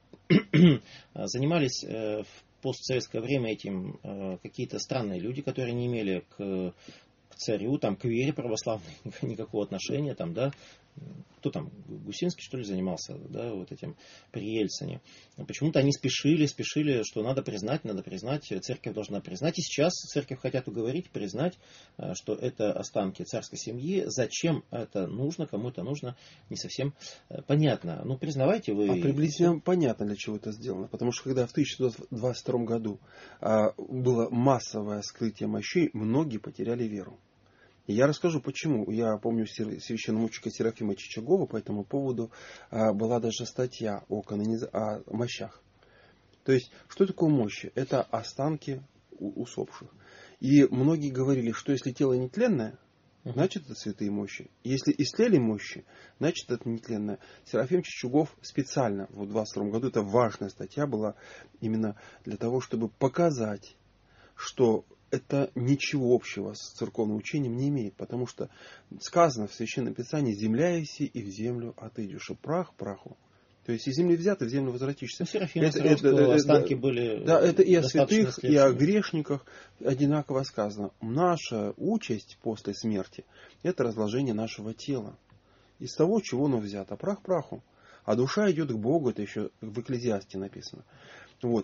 Speaker 2: занимались в постсоветское время этим какие-то странные люди, которые не имели к, к царю, там, к вере православной никакого отношения, там, да, кто там, Гусинский, что ли, занимался, да, вот этим при Ельцине. Почему-то они спешили, спешили, что надо признать, надо признать, церковь должна признать. И сейчас церковь хотят уговорить, признать, что это останки царской семьи. Зачем это нужно, кому это нужно, не совсем понятно. Ну, признавайте вы...
Speaker 1: А приблизительно понятно, для чего это сделано. Потому что когда в тысяча девятьсот двадцать втором году было массовое скрытие мощей, многие потеряли веру. И я расскажу, почему. Я помню священномученика Серафима Чичагова по этому поводу а, была даже статья о, канониз... о мощах. То есть, что такое мощи? Это останки усопших. И многие говорили, что если тело нетленное, значит это святые мощи. Если истлели мощи, значит это нетленное. Серафим Чичагов специально в двадцать втором году, это важная статья была именно для того, чтобы показать, что это ничего общего с церковным учением не имеет, потому что сказано в Священном Писании: «Земля еси, и в землю отойдешь, и прах праху». То есть из земли взят, и в землю возвратишься.
Speaker 2: Ну, Серафим это, сказал, это, это, останки это, были
Speaker 1: да, это и о святых, и о грешниках одинаково сказано. Наша участь после смерти – это разложение нашего тела. Из того, чего оно взято. Прах праху. А душа идет к Богу, это еще в Экклезиасте написано. Вот.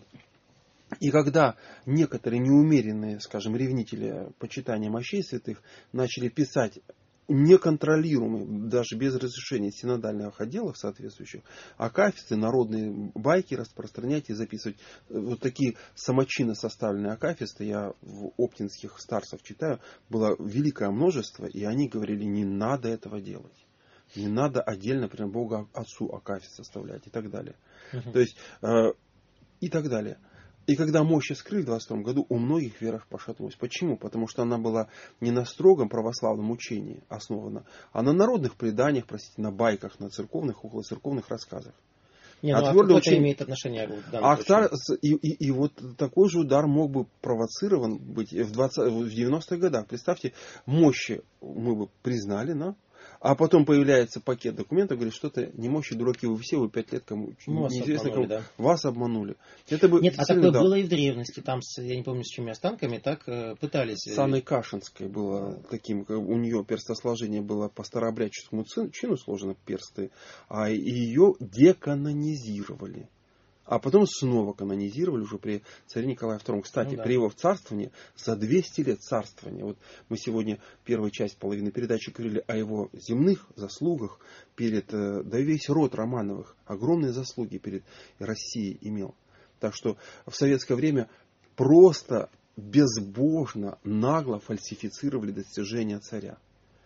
Speaker 1: И когда некоторые неумеренные, скажем, ревнители почитания мощей святых начали писать неконтролируемые, даже без разрешения синодальных отделов соответствующих, акафисты, народные байки распространять и записывать. Вот такие самочинно составленные акафисты, я в оптинских старцев читаю, было великое множество, и они говорили: не надо этого делать. Не надо отдельно, например, Бога Отцу акафист составлять и так далее. Uh-huh. То есть, э, и так далее. И когда мощи скрыли в двадцать втором году, у многих вера пошатнулась. Почему? Потому что она была не на строгом православном учении основана, а на народных преданиях, простите, на байках, на церковных, околоцерковных рассказах.
Speaker 2: Не, а ну, а учение... имеет отношение к данному
Speaker 1: а и, и, и вот такой же удар мог бы провоцирован быть в, двадцатых, в девяностых годах. Представьте, мощи мы бы признали, да? А потом появляется пакет документов, говорит, что-то не мощи, дураки вы все, вы пять лет кому, ну, неизвестно кому, да. Вас обманули. Это бы
Speaker 2: Нет, а такое да. было и в древности, там, с, я не помню, с чьими останками, так э, пытались...
Speaker 1: С Анной Кашинской было таким, у нее перстосложение было по старообрядческому чину сложено персты, а ее деканонизировали. А потом снова канонизировали уже при царе Николае втором. Кстати, ну, да. при его царствовании, за двести лет царствования, вот мы сегодня первую часть половины передачи говорили о его земных заслугах перед, да весь род Романовых, огромные заслуги перед Россией имел. Так что в советское время просто безбожно, нагло фальсифицировали достижения царя.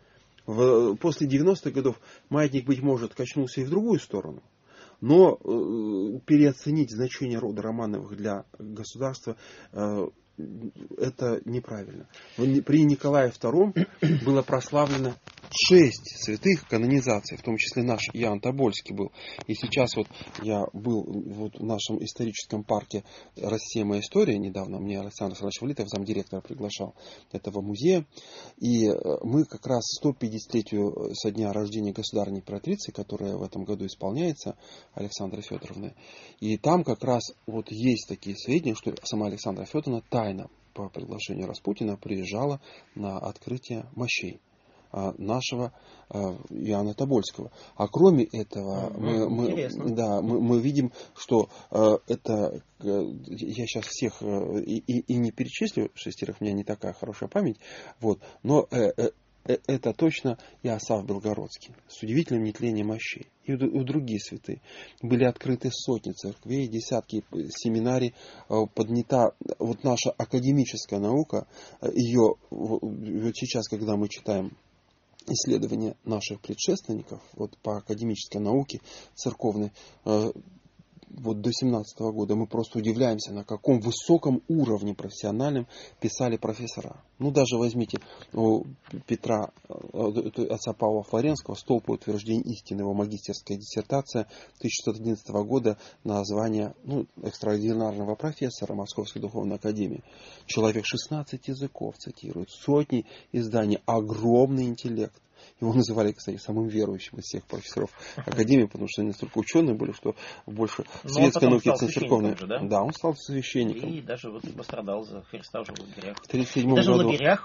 Speaker 1: В, после девяностых годов маятник, быть может, качнулся и в другую сторону. Но э, переоценить значение рода Романовых для государства э, это неправильно. При Николае втором было прославлено шесть святых канонизаций, в том числе наш Иоанн Тобольский был. И сейчас вот я был вот в нашем историческом парке «Россия. Моя история» недавно, мне Александр Александрович Валитов, замдиректора, приглашал этого музея. И мы как раз сто пятидесятилетию со дня рождения государственной императрицы, которая в этом году исполняется, Александры Федоровны. И там как раз вот есть такие сведения, что сама Александра Федоровна тайно по приглашению Распутина приезжала на открытие мощей нашего Иоанна Тобольского. А кроме этого, мы, мы, да, мы, мы видим, что это, я сейчас всех и, и, и не перечислю, шестерых, у меня не такая хорошая память, вот, но это точно Иосаф Белгородский с удивительным нетлением мощей. И у другие святые. Были открыты сотни церквей, десятки семинарий, поднята вот наша академическая наука, ее вот сейчас, когда мы читаем исследования наших предшественников вот по академической науке церковной, вот до семнадцатого года мы просто удивляемся, на каком высоком уровне профессиональном писали профессора. Ну, даже возьмите у Петра, отца Павла Флоренского, «Столб утверждения истины», его магистерская диссертация тысяча шестьсот одиннадцатого года на звание ну, экстраординарного профессора Московской духовной академии. Человек шестнадцать языков цитирует, сотни изданий, огромный интеллект. Его называли, кстати, самым верующим из всех профессоров Академии, потому что они настолько ученые были, что больше светской науки, чем церковной.
Speaker 2: Да?
Speaker 1: Да, он стал священником.
Speaker 2: И даже вот пострадал за Христа уже в лагерях.
Speaker 1: В тридцать седьмом
Speaker 2: даже
Speaker 1: году...
Speaker 2: в лагерях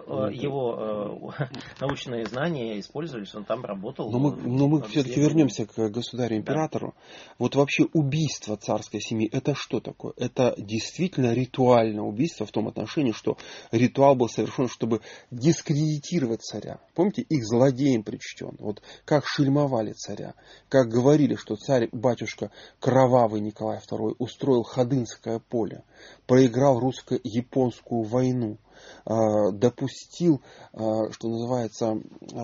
Speaker 2: его э, научные знания использовались, он там работал.
Speaker 1: Но мы, но мы все-таки вернемся к государю-императору. Да. Вот вообще убийство царской семьи, это что такое? Это действительно ритуальное убийство в том отношении, что ритуал был совершен, чтобы дискредитировать царя. Помните, их злодеям причтен. Вот как шельмовали царя, как говорили, что царь-батюшка кровавый Николай второй устроил Ходынское поле, проиграл русско-японскую войну, допустил, что называется,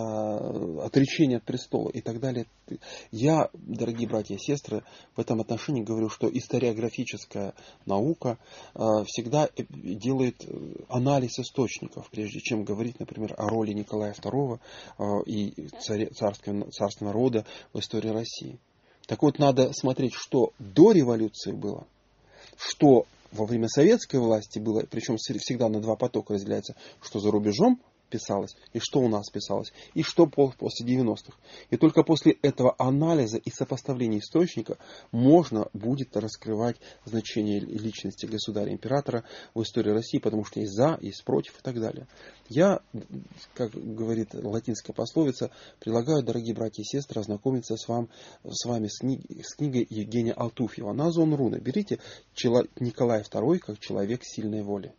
Speaker 1: отречение от престола и так далее. Я, дорогие братья и сестры, в этом отношении говорю, что историографическая наука всегда делает анализ источников, прежде чем говорить, например, о роли Николая второго и царского, царственного рода в истории России. Так вот, надо смотреть, что до революции было, что во время советской власти было, причем всегда на два потока разделяется, что за рубежом писалось, и что у нас писалось, и что после девяностых. И только после этого анализа и сопоставления источника можно будет раскрывать значение личности государя-императора в истории России, потому что есть за, есть против и так далее. Я, как говорит латинская пословица, предлагаю, дорогие братья и сестры, ознакомиться с, вам, с вами с, книг, с книгой Евгения Алтуфьева «Назон руны». Берите Николай второй как человек сильной воли.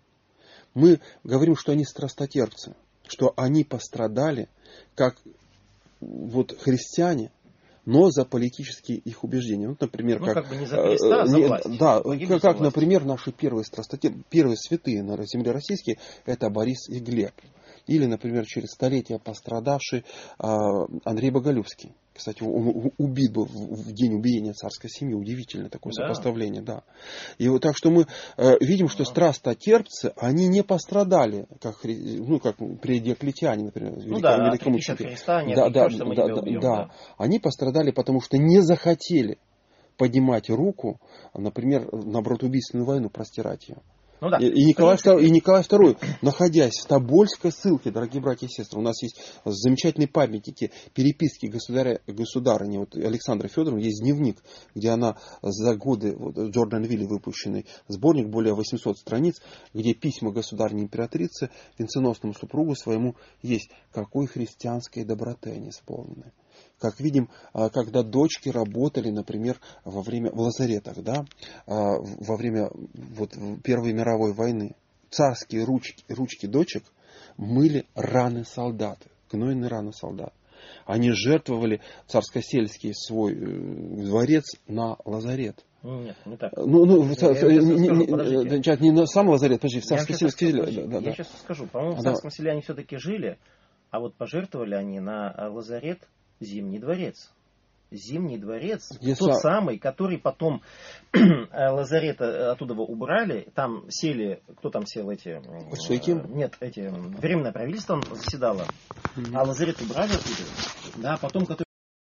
Speaker 1: Мы говорим, что они страстотерпцы, что они пострадали как вот христиане, но за политические их убеждения. Вот, например,
Speaker 2: ну,
Speaker 1: как,
Speaker 2: как бы не за Христа, а за власть.
Speaker 1: Да, как, как например, наши первые страстотерпцы, первые святые на земле российской, это Борис и Глеб. Или, например, через столетия пострадавший Андрей Боголюбский. Кстати, он убит был в день убиения царской семьи. Удивительное такое да. сопоставление. Да. И вот так что мы э, видим, что страстотерпцы, они не пострадали, как, ну, как при Диоклетиане, например.
Speaker 2: Ну да, отрекись от Христа, они да, да, что мы
Speaker 1: да,
Speaker 2: тебя убьем,
Speaker 1: да.
Speaker 2: да.
Speaker 1: Они пострадали, потому что не захотели поднимать руку, например, на братоубийственную войну, простирать ее. Ну, да. и, и, Николай второй, и Николай второй, находясь в Тобольской ссылке, дорогие братья и сестры, у нас есть замечательные памятники, переписки государя, государыни вот Александры Федоровны, есть дневник, где она за годы, вот, Джордан Вилли выпущенный сборник, более восьмисот страниц, где письма государственной императрицы венценосному супругу своему есть, какой христианской доброты они исполнены. Как видим, когда дочки работали, например, во время, в лазаретах, да, во время вот, Первой мировой войны, царские ручки, ручки дочек мыли раны солдат, гнойные раны солдат. Они жертвовали царско-сельский свой дворец на лазарет.
Speaker 2: Нет, не так.
Speaker 1: Ну, ну,
Speaker 2: я,
Speaker 1: в, я
Speaker 2: не,
Speaker 1: не, не на сам лазарет, подожди, в царско-сельский.
Speaker 2: Я,
Speaker 1: да, да,
Speaker 2: я
Speaker 1: да.
Speaker 2: сейчас скажу. По-моему, в царском селе они все-таки жили, а вот пожертвовали они на лазарет Зимний дворец. Зимний дворец,
Speaker 1: Если...
Speaker 2: тот самый, который потом лазарет оттуда убрали, там сели, кто там сел, эти...
Speaker 1: Большевики?
Speaker 2: Нет, эти, временное правительство заседало, mm-hmm. а лазарет убрали оттуда, да, потом, который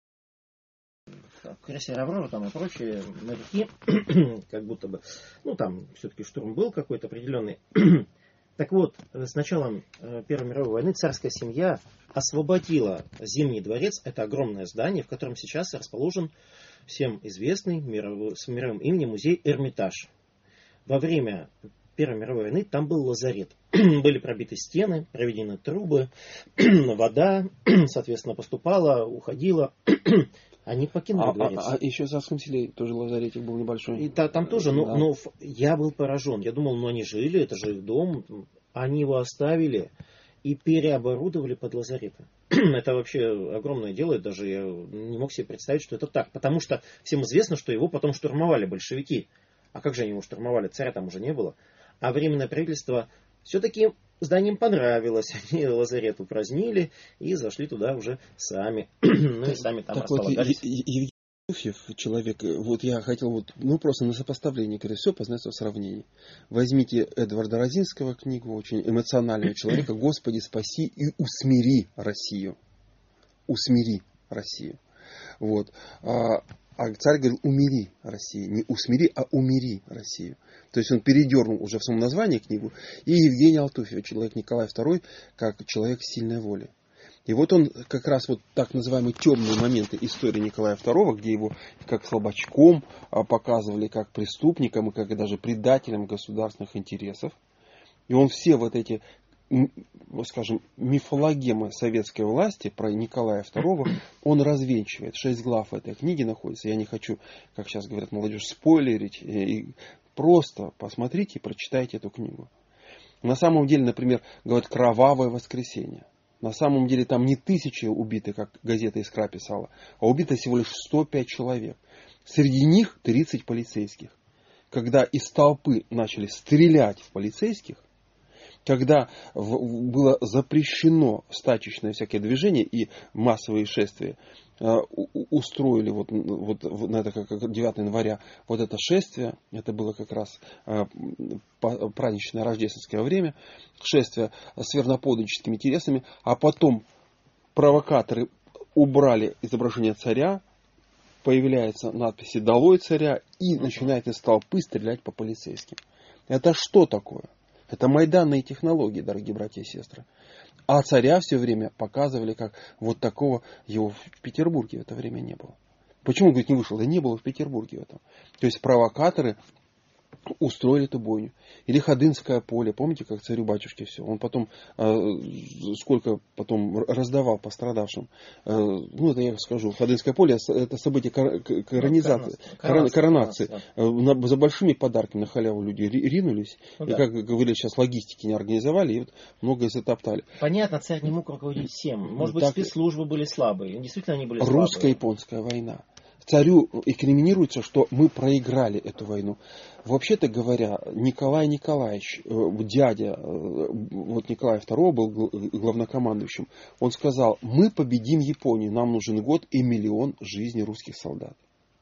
Speaker 2: крейсер Аврора там и прочие моряки, как будто бы, ну там все-таки штурм был какой-то определенный. Так вот, с началом Первой мировой войны царская семья освободила Зимний дворец. Это огромное здание, в котором сейчас расположен всем известный мировой, с мировым именем музей Эрмитаж. Во время Первой мировой войны там был лазарет. Были пробиты стены, проведены трубы, вода, соответственно, поступала, уходила. Они покинули
Speaker 1: а,
Speaker 2: дворец.
Speaker 1: А, а еще в Царском селе тоже лазаретик был небольшой.
Speaker 2: И та, там тоже, но,
Speaker 1: да.
Speaker 2: но я был поражен. Я думал, ну они жили, это же их дом. Они его оставили и переоборудовали под лазарет. Это вообще огромное дело. Даже я не мог себе представить, что это так. Потому что всем известно, что его потом штурмовали большевики. А как же они его штурмовали? Царя там уже не было. А Временное правительство все-таки зданием понравилось. Они лазарет упразднили и зашли туда уже сами. Ну и сами там располагались.
Speaker 1: Евгений Алатуфьев, человек, вот я хотел вот, ну просто на сопоставление, говорю, все познается в сравнении. Возьмите Эдварда Родзинского книгу, очень эмоционального человека, «Господи, спаси и усмири Россию». Усмири Россию. Вот. А, а царь говорил, умири Россию. Не усмири, а умири Россию. То есть он передернул уже в самом названии книгу. И Евгений Алатуфьев, человек Николай второй, как человек сильной воли. И вот он как раз вот так называемые темные моменты истории Николая второго, где его как слабачком показывали, как преступником и как даже предателем государственных интересов. И он все вот эти, скажем, мифологемы советской власти про Николая второго, он развенчивает. Шесть глав этой книги находится. Я не хочу, как сейчас говорят молодежь, спойлерить. И просто посмотрите и прочитайте эту книгу. На самом деле, например, говорят «Кровавое воскресенье». На самом деле там не тысячи убиты, как газета «Искра» писала, а убито всего лишь сто пять человек. Среди них тридцать полицейских. Когда из толпы начали стрелять в полицейских, когда в, было запрещено стачечное всякие движения и массовые шествия, э, устроили вот, вот на это, как девятого января вот это шествие, это было как раз э, праздничное рождественское время, шествие с верноподданническими интересами, а потом провокаторы убрали изображение царя, появляются надписи «Долой царя» и начинает из толпы стрелять по полицейским. Это что такое? Это майданные технологии, дорогие братья и сестры. А царя все время показывали, как вот такого его в Петербурге в это время не было. Почему, говорит, не вышел? Да не было в Петербурге в этом. То есть провокаторы устроили эту бойню. Или Ходынское поле. Помните, как царю-батюшке все? Он потом, э, сколько потом раздавал пострадавшим. Э, ну, это я скажу. Ходынское поле, это событие коронизации, коронации. коронации. Да. За большими подарками на халяву люди ринулись. Ну, и, да. Как говорили, сейчас логистики не организовали, и вот многое затоптали.
Speaker 2: Понятно, царь не мог руководить всем. Может быть, так... спецслужбы были слабые. Действительно, они были слабые.
Speaker 1: Русско-японская война. Царю инкриминируется, что мы проиграли эту войну. Вообще-то говоря, Николай Николаевич, дядя вот Николая второго был главнокомандующим, он сказал, мы победим Японию, нам нужен год и миллион жизней русских солдат.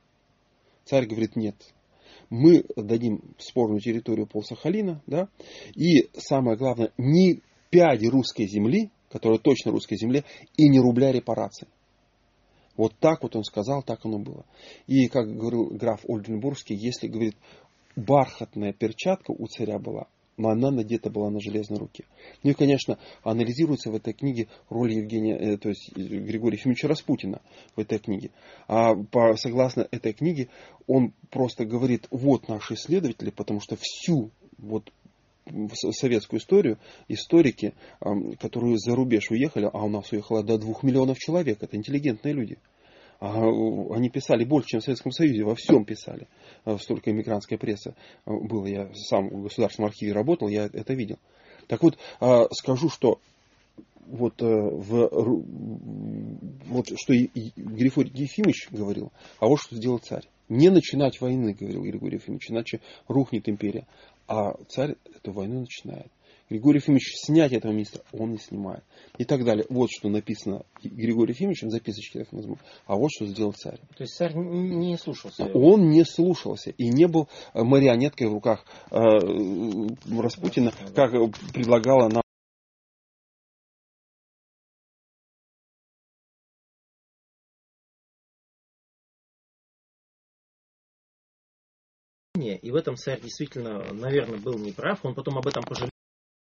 Speaker 1: Царь говорит, нет, мы дадим спорную территорию полсахалина, да, и самое главное, ни пяди русской земли, которая точно русской земле, и ни рубля репараций. Вот так вот он сказал, так оно было. И, как говорил граф Ольденбургский, если, говорит, бархатная перчатка у царя была, но она надета была на железной руке. Ну и, конечно, анализируется в этой книге роль Евгения, то есть Григория Ефимовича Распутина в этой книге. А по, согласно этой книге, он просто говорит, вот наши исследователи, потому что всю вот советскую историю, историки, которые за рубеж уехали, а у нас уехало до двух миллионов человек, это интеллигентные люди. Они писали больше, чем в Советском Союзе, во всем писали. Столько иммигрантской прессы было. Я сам в Государственном архиве работал, я это видел. Так вот, скажу, что вот, в, вот что Григорий Ефимович говорил, а вот что сделал царь. Не начинать войны, говорил Григорий Ефимович, иначе рухнет империя. А царь эту войну начинает. Григорий Ефимович, снять этого министра, он не снимает. И так далее. Вот что написано Григорием Ефимовичем в записочке, так назовем. А вот что сделал царь.
Speaker 2: То есть царь не слушался его.
Speaker 1: Он не слушался и не был марионеткой в руках э, Распутина, как предлагала нам.
Speaker 2: И в этом царь действительно, наверное, был неправ. Он потом об этом пожалел.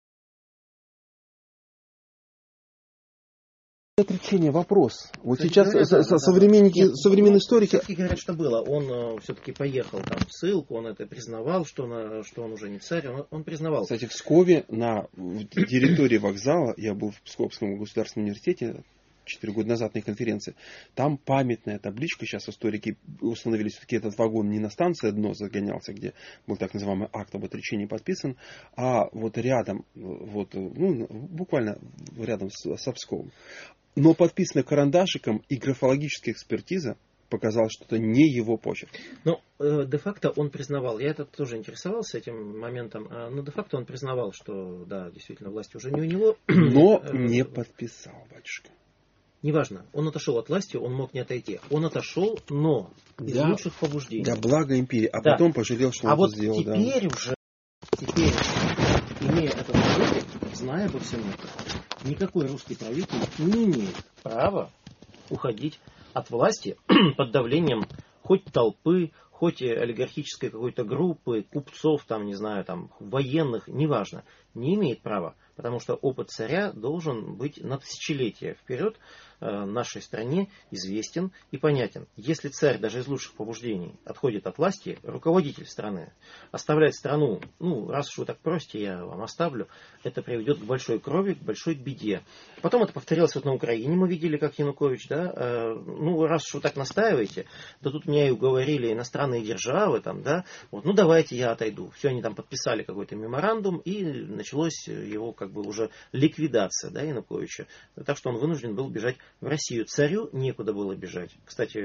Speaker 1: Отречение, вопрос. Вот
Speaker 2: Кстати,
Speaker 1: сейчас
Speaker 2: говорят,
Speaker 1: со-
Speaker 2: да,
Speaker 1: со-
Speaker 2: да,
Speaker 1: современники,
Speaker 2: нет,
Speaker 1: современные
Speaker 2: ну,
Speaker 1: историки...
Speaker 2: все-таки говорят, что было. Он э, все-таки поехал там в ссылку, он это признавал, что он, э, что он уже не царь, он, он признавал.
Speaker 1: Кстати, в Пскове на в территории вокзала, я был в Псковском государственном университете четыре года назад на конференции, там памятная табличка, сейчас историки установили, все-таки этот вагон не на станции дно загонялся, где был так называемый акт об отречении подписан, а вот рядом, вот, ну, буквально рядом с, с Псковом. Но подписано карандашиком, и графологическая экспертиза показала, что это не его почерк.
Speaker 2: Но э, де-факто он признавал, я это тоже интересовался этим моментом, э, но де-факто он признавал, что да, действительно, власть уже не у него.
Speaker 1: Но не подписал, батюшка.
Speaker 2: Неважно, он отошел от власти, он мог не отойти. Он отошел, но из
Speaker 1: Да.
Speaker 2: лучших побуждений.
Speaker 1: Да, благо империи. А
Speaker 2: Да.
Speaker 1: потом пожалел, что
Speaker 2: А
Speaker 1: он
Speaker 2: вот
Speaker 1: это сделал.
Speaker 2: теперь
Speaker 1: Да.
Speaker 2: уже, теперь, имея этот опыт, зная обо всем этом, никакой русский правитель не имеет права уходить от власти под давлением хоть толпы, хоть олигархической какой-то группы, купцов, там, не знаю, там, военных, неважно, не имеет права. Потому что опыт царя должен быть на тысячелетия вперед э, нашей стране известен и понятен. Если царь даже из лучших побуждений отходит от власти, руководитель страны оставляет страну, ну, раз уж вы так просите, я вам оставлю, это приведет к большой крови, к большой беде. Потом это повторилось вот на Украине, мы видели, как Янукович, да, э, ну, раз уж вы так настаиваете, да тут меня и уговорили иностранные державы, там, да, вот, ну, давайте я отойду. Все, они там подписали какой-то меморандум, и началось его, как бы, уже ликвидация, да, Януковича. Так что он вынужден был бежать в Россию. Царю некуда было бежать. Кстати,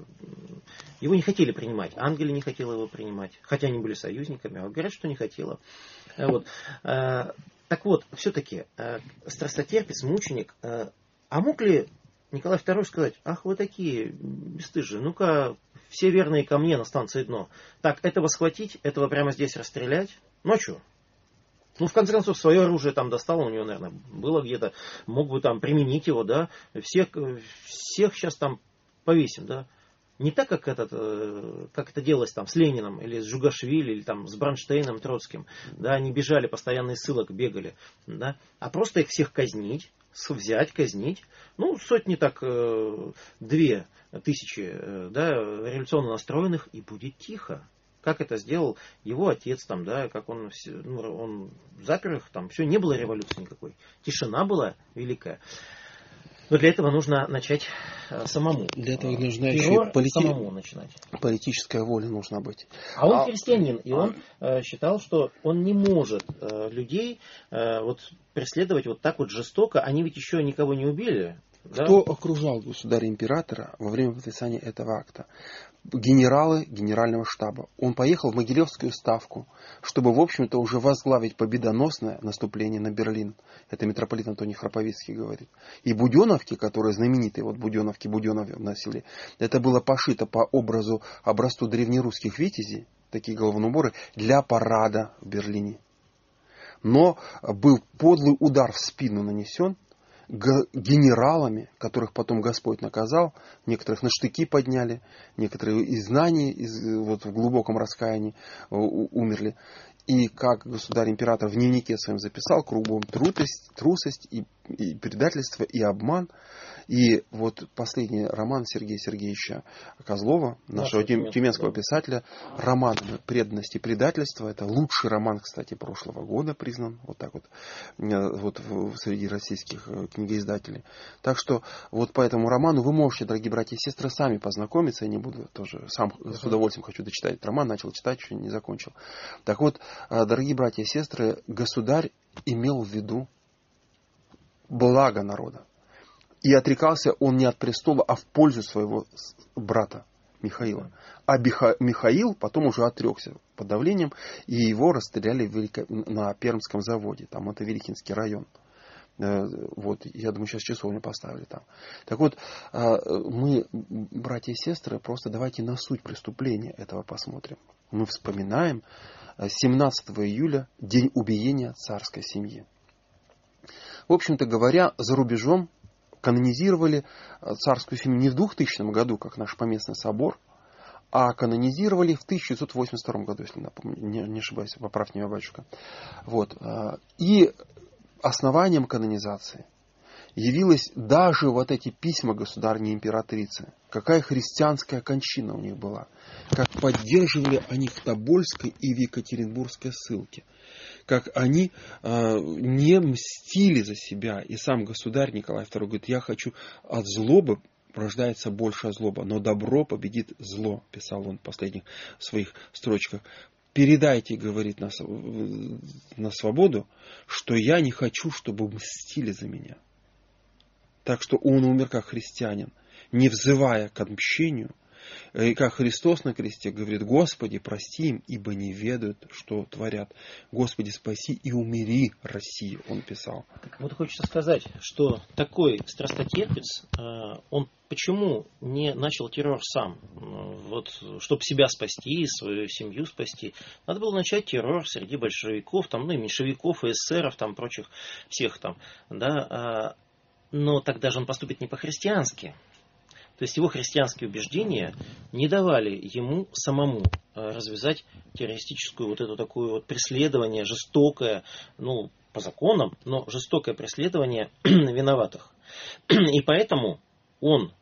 Speaker 2: его не хотели принимать. Англия не хотела его принимать. Хотя они были союзниками. А говорят, что не хотела. Вот. Так вот, все-таки, страстотерпец, мученик. А мог ли Николай второй сказать: ах, вы такие бесстыжие, ну-ка, все верные ко мне на станции дно. Так, этого схватить, этого прямо здесь расстрелять? Ну а что? Ну, в конце концов, свое оружие там достал, у него, наверное, было где-то, мог бы там применить его, да, всех, всех сейчас там повесим, да. Не так, как, этот, как это делалось там с Лениным, или с Джугашвили, или там с Бронштейном, Троцким, да, они бежали, постоянно из ссылок бегали, да, а просто их всех казнить, взять, казнить, ну, сотни так, две тысячи, да, революционно настроенных, и будет тихо. Как это сделал его отец, там, да, как он, ну, он запер их, там, все, не было революции никакой. Тишина была великая. Но для этого нужно начать самому.
Speaker 1: Для этого нужна
Speaker 2: Террор
Speaker 1: еще полити...
Speaker 2: самому начинать.
Speaker 1: политическая воля нужна быть.
Speaker 2: А он
Speaker 1: а...
Speaker 2: христианин, и он а... считал, что он не может людей вот преследовать вот так вот жестоко. Они ведь еще никого не убили.
Speaker 1: Кто
Speaker 2: да?
Speaker 1: окружал государя-императора во время подписания этого акта? Генералы генерального штаба. Он поехал в Могилевскую ставку, чтобы, в общем-то, уже возглавить победоносное наступление на Берлин. Это митрополит Антоний Храповицкий говорит. И буденовки, которые знаменитые, вот буденовки, буденов носили, это было пошито по образу, образцу древнерусских витязей, такие головные уборы, для парада в Берлине. Но был подлый удар в спину нанесен генералами, которых потом Господь наказал, некоторых на штыки подняли, некоторые из знаний, из, вот, в глубоком раскаянии умерли. И как государь-император в дневнике своем записал, кругом трусость, трусость и, и предательство, и обман. И вот последний роман Сергея Сергеевича Козлова, нашего тюменского, тюменского писателя, роман «Преданность и предательство». Это лучший роман, кстати, прошлого года признан. Вот так вот, вот среди российских книгоиздателей. Так что вот по этому роману вы можете, дорогие братья и сестры, сами познакомиться. Я не буду тоже, сам uh-huh. с удовольствием хочу дочитать этот роман. Начал читать, еще не закончил. Так вот, дорогие братья и сестры, государь имел в виду благо народа. И отрекался он не от престола, а в пользу своего брата. Михаила. А Биха, Михаил потом уже отрекся под давлением, и его расстреляли в Велико... на Пермском заводе. Там это Великинский район. Вот, я думаю, сейчас часовню поставили там. Так вот, мы, братья и сестры, просто давайте на суть преступления этого посмотрим. Мы вспоминаем семнадцатого июля, день убиения царской семьи. В общем-то говоря, за рубежом канонизировали царскую семью не в двухтысячном году, как наш поместный собор, а канонизировали в тысяча девятьсот восемьдесят втором году, если не, не ошибаюсь, поправь меня, батюшка. Вот. И основанием канонизации явилось даже вот эти письма государни императрицы. Какая христианская кончина у них была. Как поддерживали они в Тобольской и в Екатеринбургской ссылке. Как они э, не мстили за себя. И сам государь Николай второй говорит, я хочу от злобы, рождается большая злоба, но добро победит зло, писал он в последних своих строчках. Передайте, говорит, на, на свободу, что я не хочу, чтобы мстили за меня. Так что он умер как христианин, не взывая к отмщению. И как Христос на кресте говорит, Господи, прости им, ибо не ведают, что творят. Господи, спаси и умири, Россия, он писал.
Speaker 2: Так вот хочется сказать, что такой страстотерпец, он почему не начал террор сам? Вот, чтобы себя спасти, свою семью спасти. Надо было начать террор среди большевиков, там, ну и меньшевиков, и эсеров, там, прочих, всех там. Да? Но тогда же он поступит не по-христиански. То есть его христианские убеждения не давали ему самому развязать террористическую вот эту такую вот преследование, жестокое, ну, по законам, но жестокое преследование виноватых. И поэтому он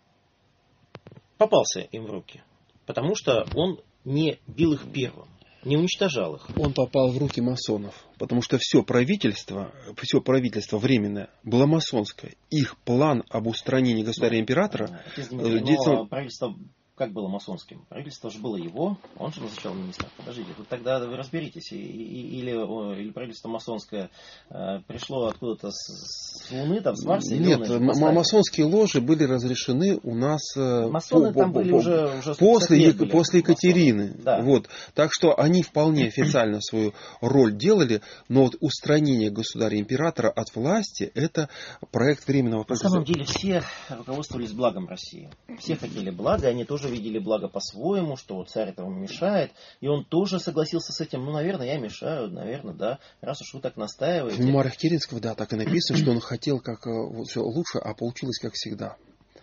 Speaker 2: попался им в руки, потому что он не бил их первым, не уничтожал их.
Speaker 1: Он попал в руки масонов, потому что все правительство, все правительство временное было масонское. Их план об устранении государя-императора...
Speaker 2: Дмитрий, детям... правительство как было масонским? Правительство же было его, он же назначал министра. Подождите, тут тогда вы разберитесь. И, и, или, или правительство масонское э, пришло откуда-то с, с Луны, там, с Марса?
Speaker 1: Нет, масонские ложи были разрешены у нас
Speaker 2: Масоны по, там по, были по, уже, уже
Speaker 1: после, были после Екатерины. Да. Вот. Так что они вполне официально свою роль делали, но вот устранение государя-императора от власти это проект временного
Speaker 2: правительства. На самом деле все руководствовались благом России. Все хотели блага, они тоже видели благо по-своему, что царь этому мешает, и он тоже согласился с этим. Ну, наверное, я мешаю, наверное, да, раз уж вы так настаиваете.
Speaker 1: В мемуарах Керенского, да, так и написано, что он хотел как все лучше, а получилось как всегда.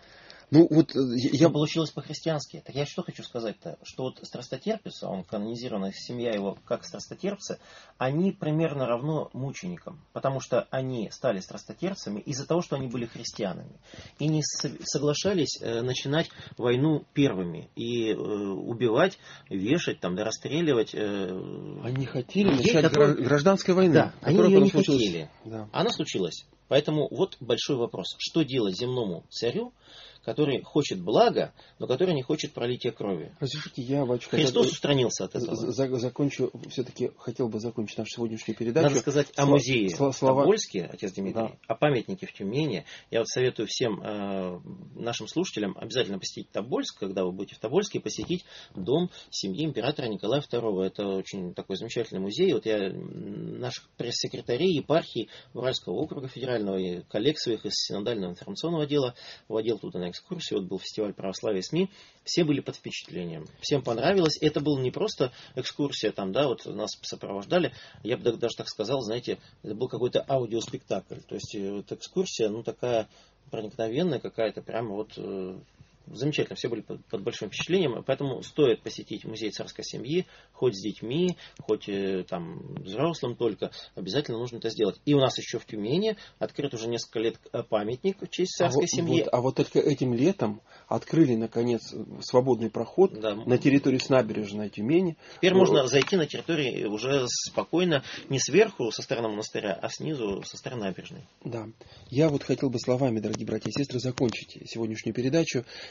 Speaker 1: Ну, вот я...
Speaker 2: получилось по-христиански. Так я что хочу сказать-то? Что вот страстотерпец, он канонизированная семья его как страстотерпцы, они примерно равно мученикам. Потому что они стали страстотерпцами из-за того, что они были христианами. И не соглашались начинать войну первыми. И убивать, вешать, там, да, расстреливать.
Speaker 1: Они хотели начать которые... гражданской войны.
Speaker 2: Да, они ее не случилось. хотели. Да. Она случилась. Поэтому вот большой вопрос. Что делать земному царю, который хочет блага, но который не хочет пролития крови?
Speaker 1: Разрешите, я, батюшка,
Speaker 2: Христос хотел... устранился от этого.
Speaker 1: Закончу, все-таки хотел бы закончить нашу сегодняшнюю передачу.
Speaker 2: Надо сказать о музее в
Speaker 1: слова...
Speaker 2: Тобольске, отец Дмитрий,
Speaker 1: да.
Speaker 2: о памятнике в Тюмени. Я вот советую всем э, нашим слушателям обязательно посетить Тобольск, когда вы будете в Тобольске, посетить дом семьи императора Николая второго. Это очень такой замечательный музей. Вот я наших пресс-секретарей, епархии Уральского округа федерального и коллег своих из синодального информационного отдела водил туда на экскурсии, вот был фестиваль православия СМИ, все были под впечатлением, всем понравилось. Это была не просто экскурсия, там, да, вот нас сопровождали, я бы даже так сказал, знаете, это был какой-то аудиоспектакль, то есть вот экскурсия, ну, такая проникновенная какая-то, прямо вот э, замечательно, все были под, под большим впечатлением, поэтому стоит посетить музей царской семьи, хоть с детьми, хоть э, там взрослым только, обязательно нужно это сделать. И у нас еще в Тюмени открыт уже несколько лет памятник в честь царской
Speaker 1: а
Speaker 2: семьи.
Speaker 1: Вот, а вот только этим летом открыли, наконец, свободный проход да. на территории с набережной Тюмени.
Speaker 2: Теперь Но... можно зайти на территории уже спокойно, не сверху, со стороны монастыря, а снизу, со стороны набережной.
Speaker 1: Да. Я вот хотел бы словами, дорогие братья и сестры, закончить сегодняшнюю передачу.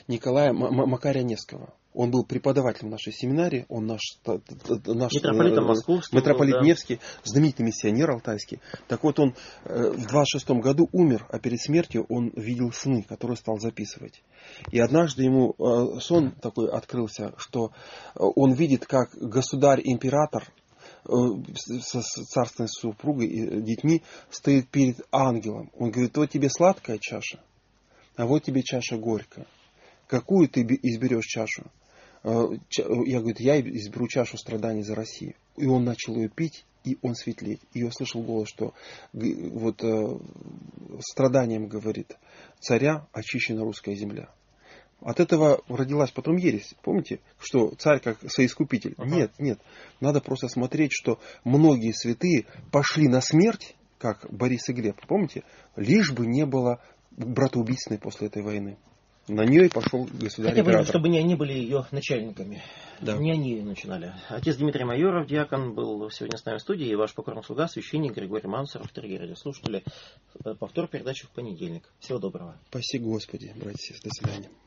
Speaker 1: Николая Макария Невского. Он был преподавателем в нашей семинарии, он наш, наш
Speaker 2: митрополит Московский,
Speaker 1: митрополит
Speaker 2: был, да.
Speaker 1: Невский, знаменитый миссионер алтайский. Так вот, он в двадцать шестом году умер, а перед смертью он видел сны, которые стал записывать. И однажды ему сон такой открылся, что он видит, как государь-император со царственной супругой и детьми стоит перед ангелом. Он говорит: вот тебе сладкая чаша, а вот тебе чаша горькая. Какую ты изберешь чашу? Я говорю: я изберу чашу страданий за Россию. И он начал ее пить, и он светлеть. И я услышал голос, что вот страданием, говорит, царя очищена русская земля. От этого родилась потом ересь. Помните, что царь как соискупитель? Uh-huh. Нет, нет. Надо просто смотреть, что многие святые пошли на смерть, как Борис и Глеб. Помните? Лишь бы не было братоубийственной после этой войны. На нее и пошел государь-император.
Speaker 2: Хотя бы, чтобы не они были ее начальниками. Да. Не они ее начинали. Отец Дмитрий Майоров, диакон, был сегодня с нами в студии. И ваш покорный слуга, священник Григорий Мансуров. Дорогие радиослушатели, повтор передачи в понедельник. Всего доброго.
Speaker 1: Спаси Господи, братья. До свидания.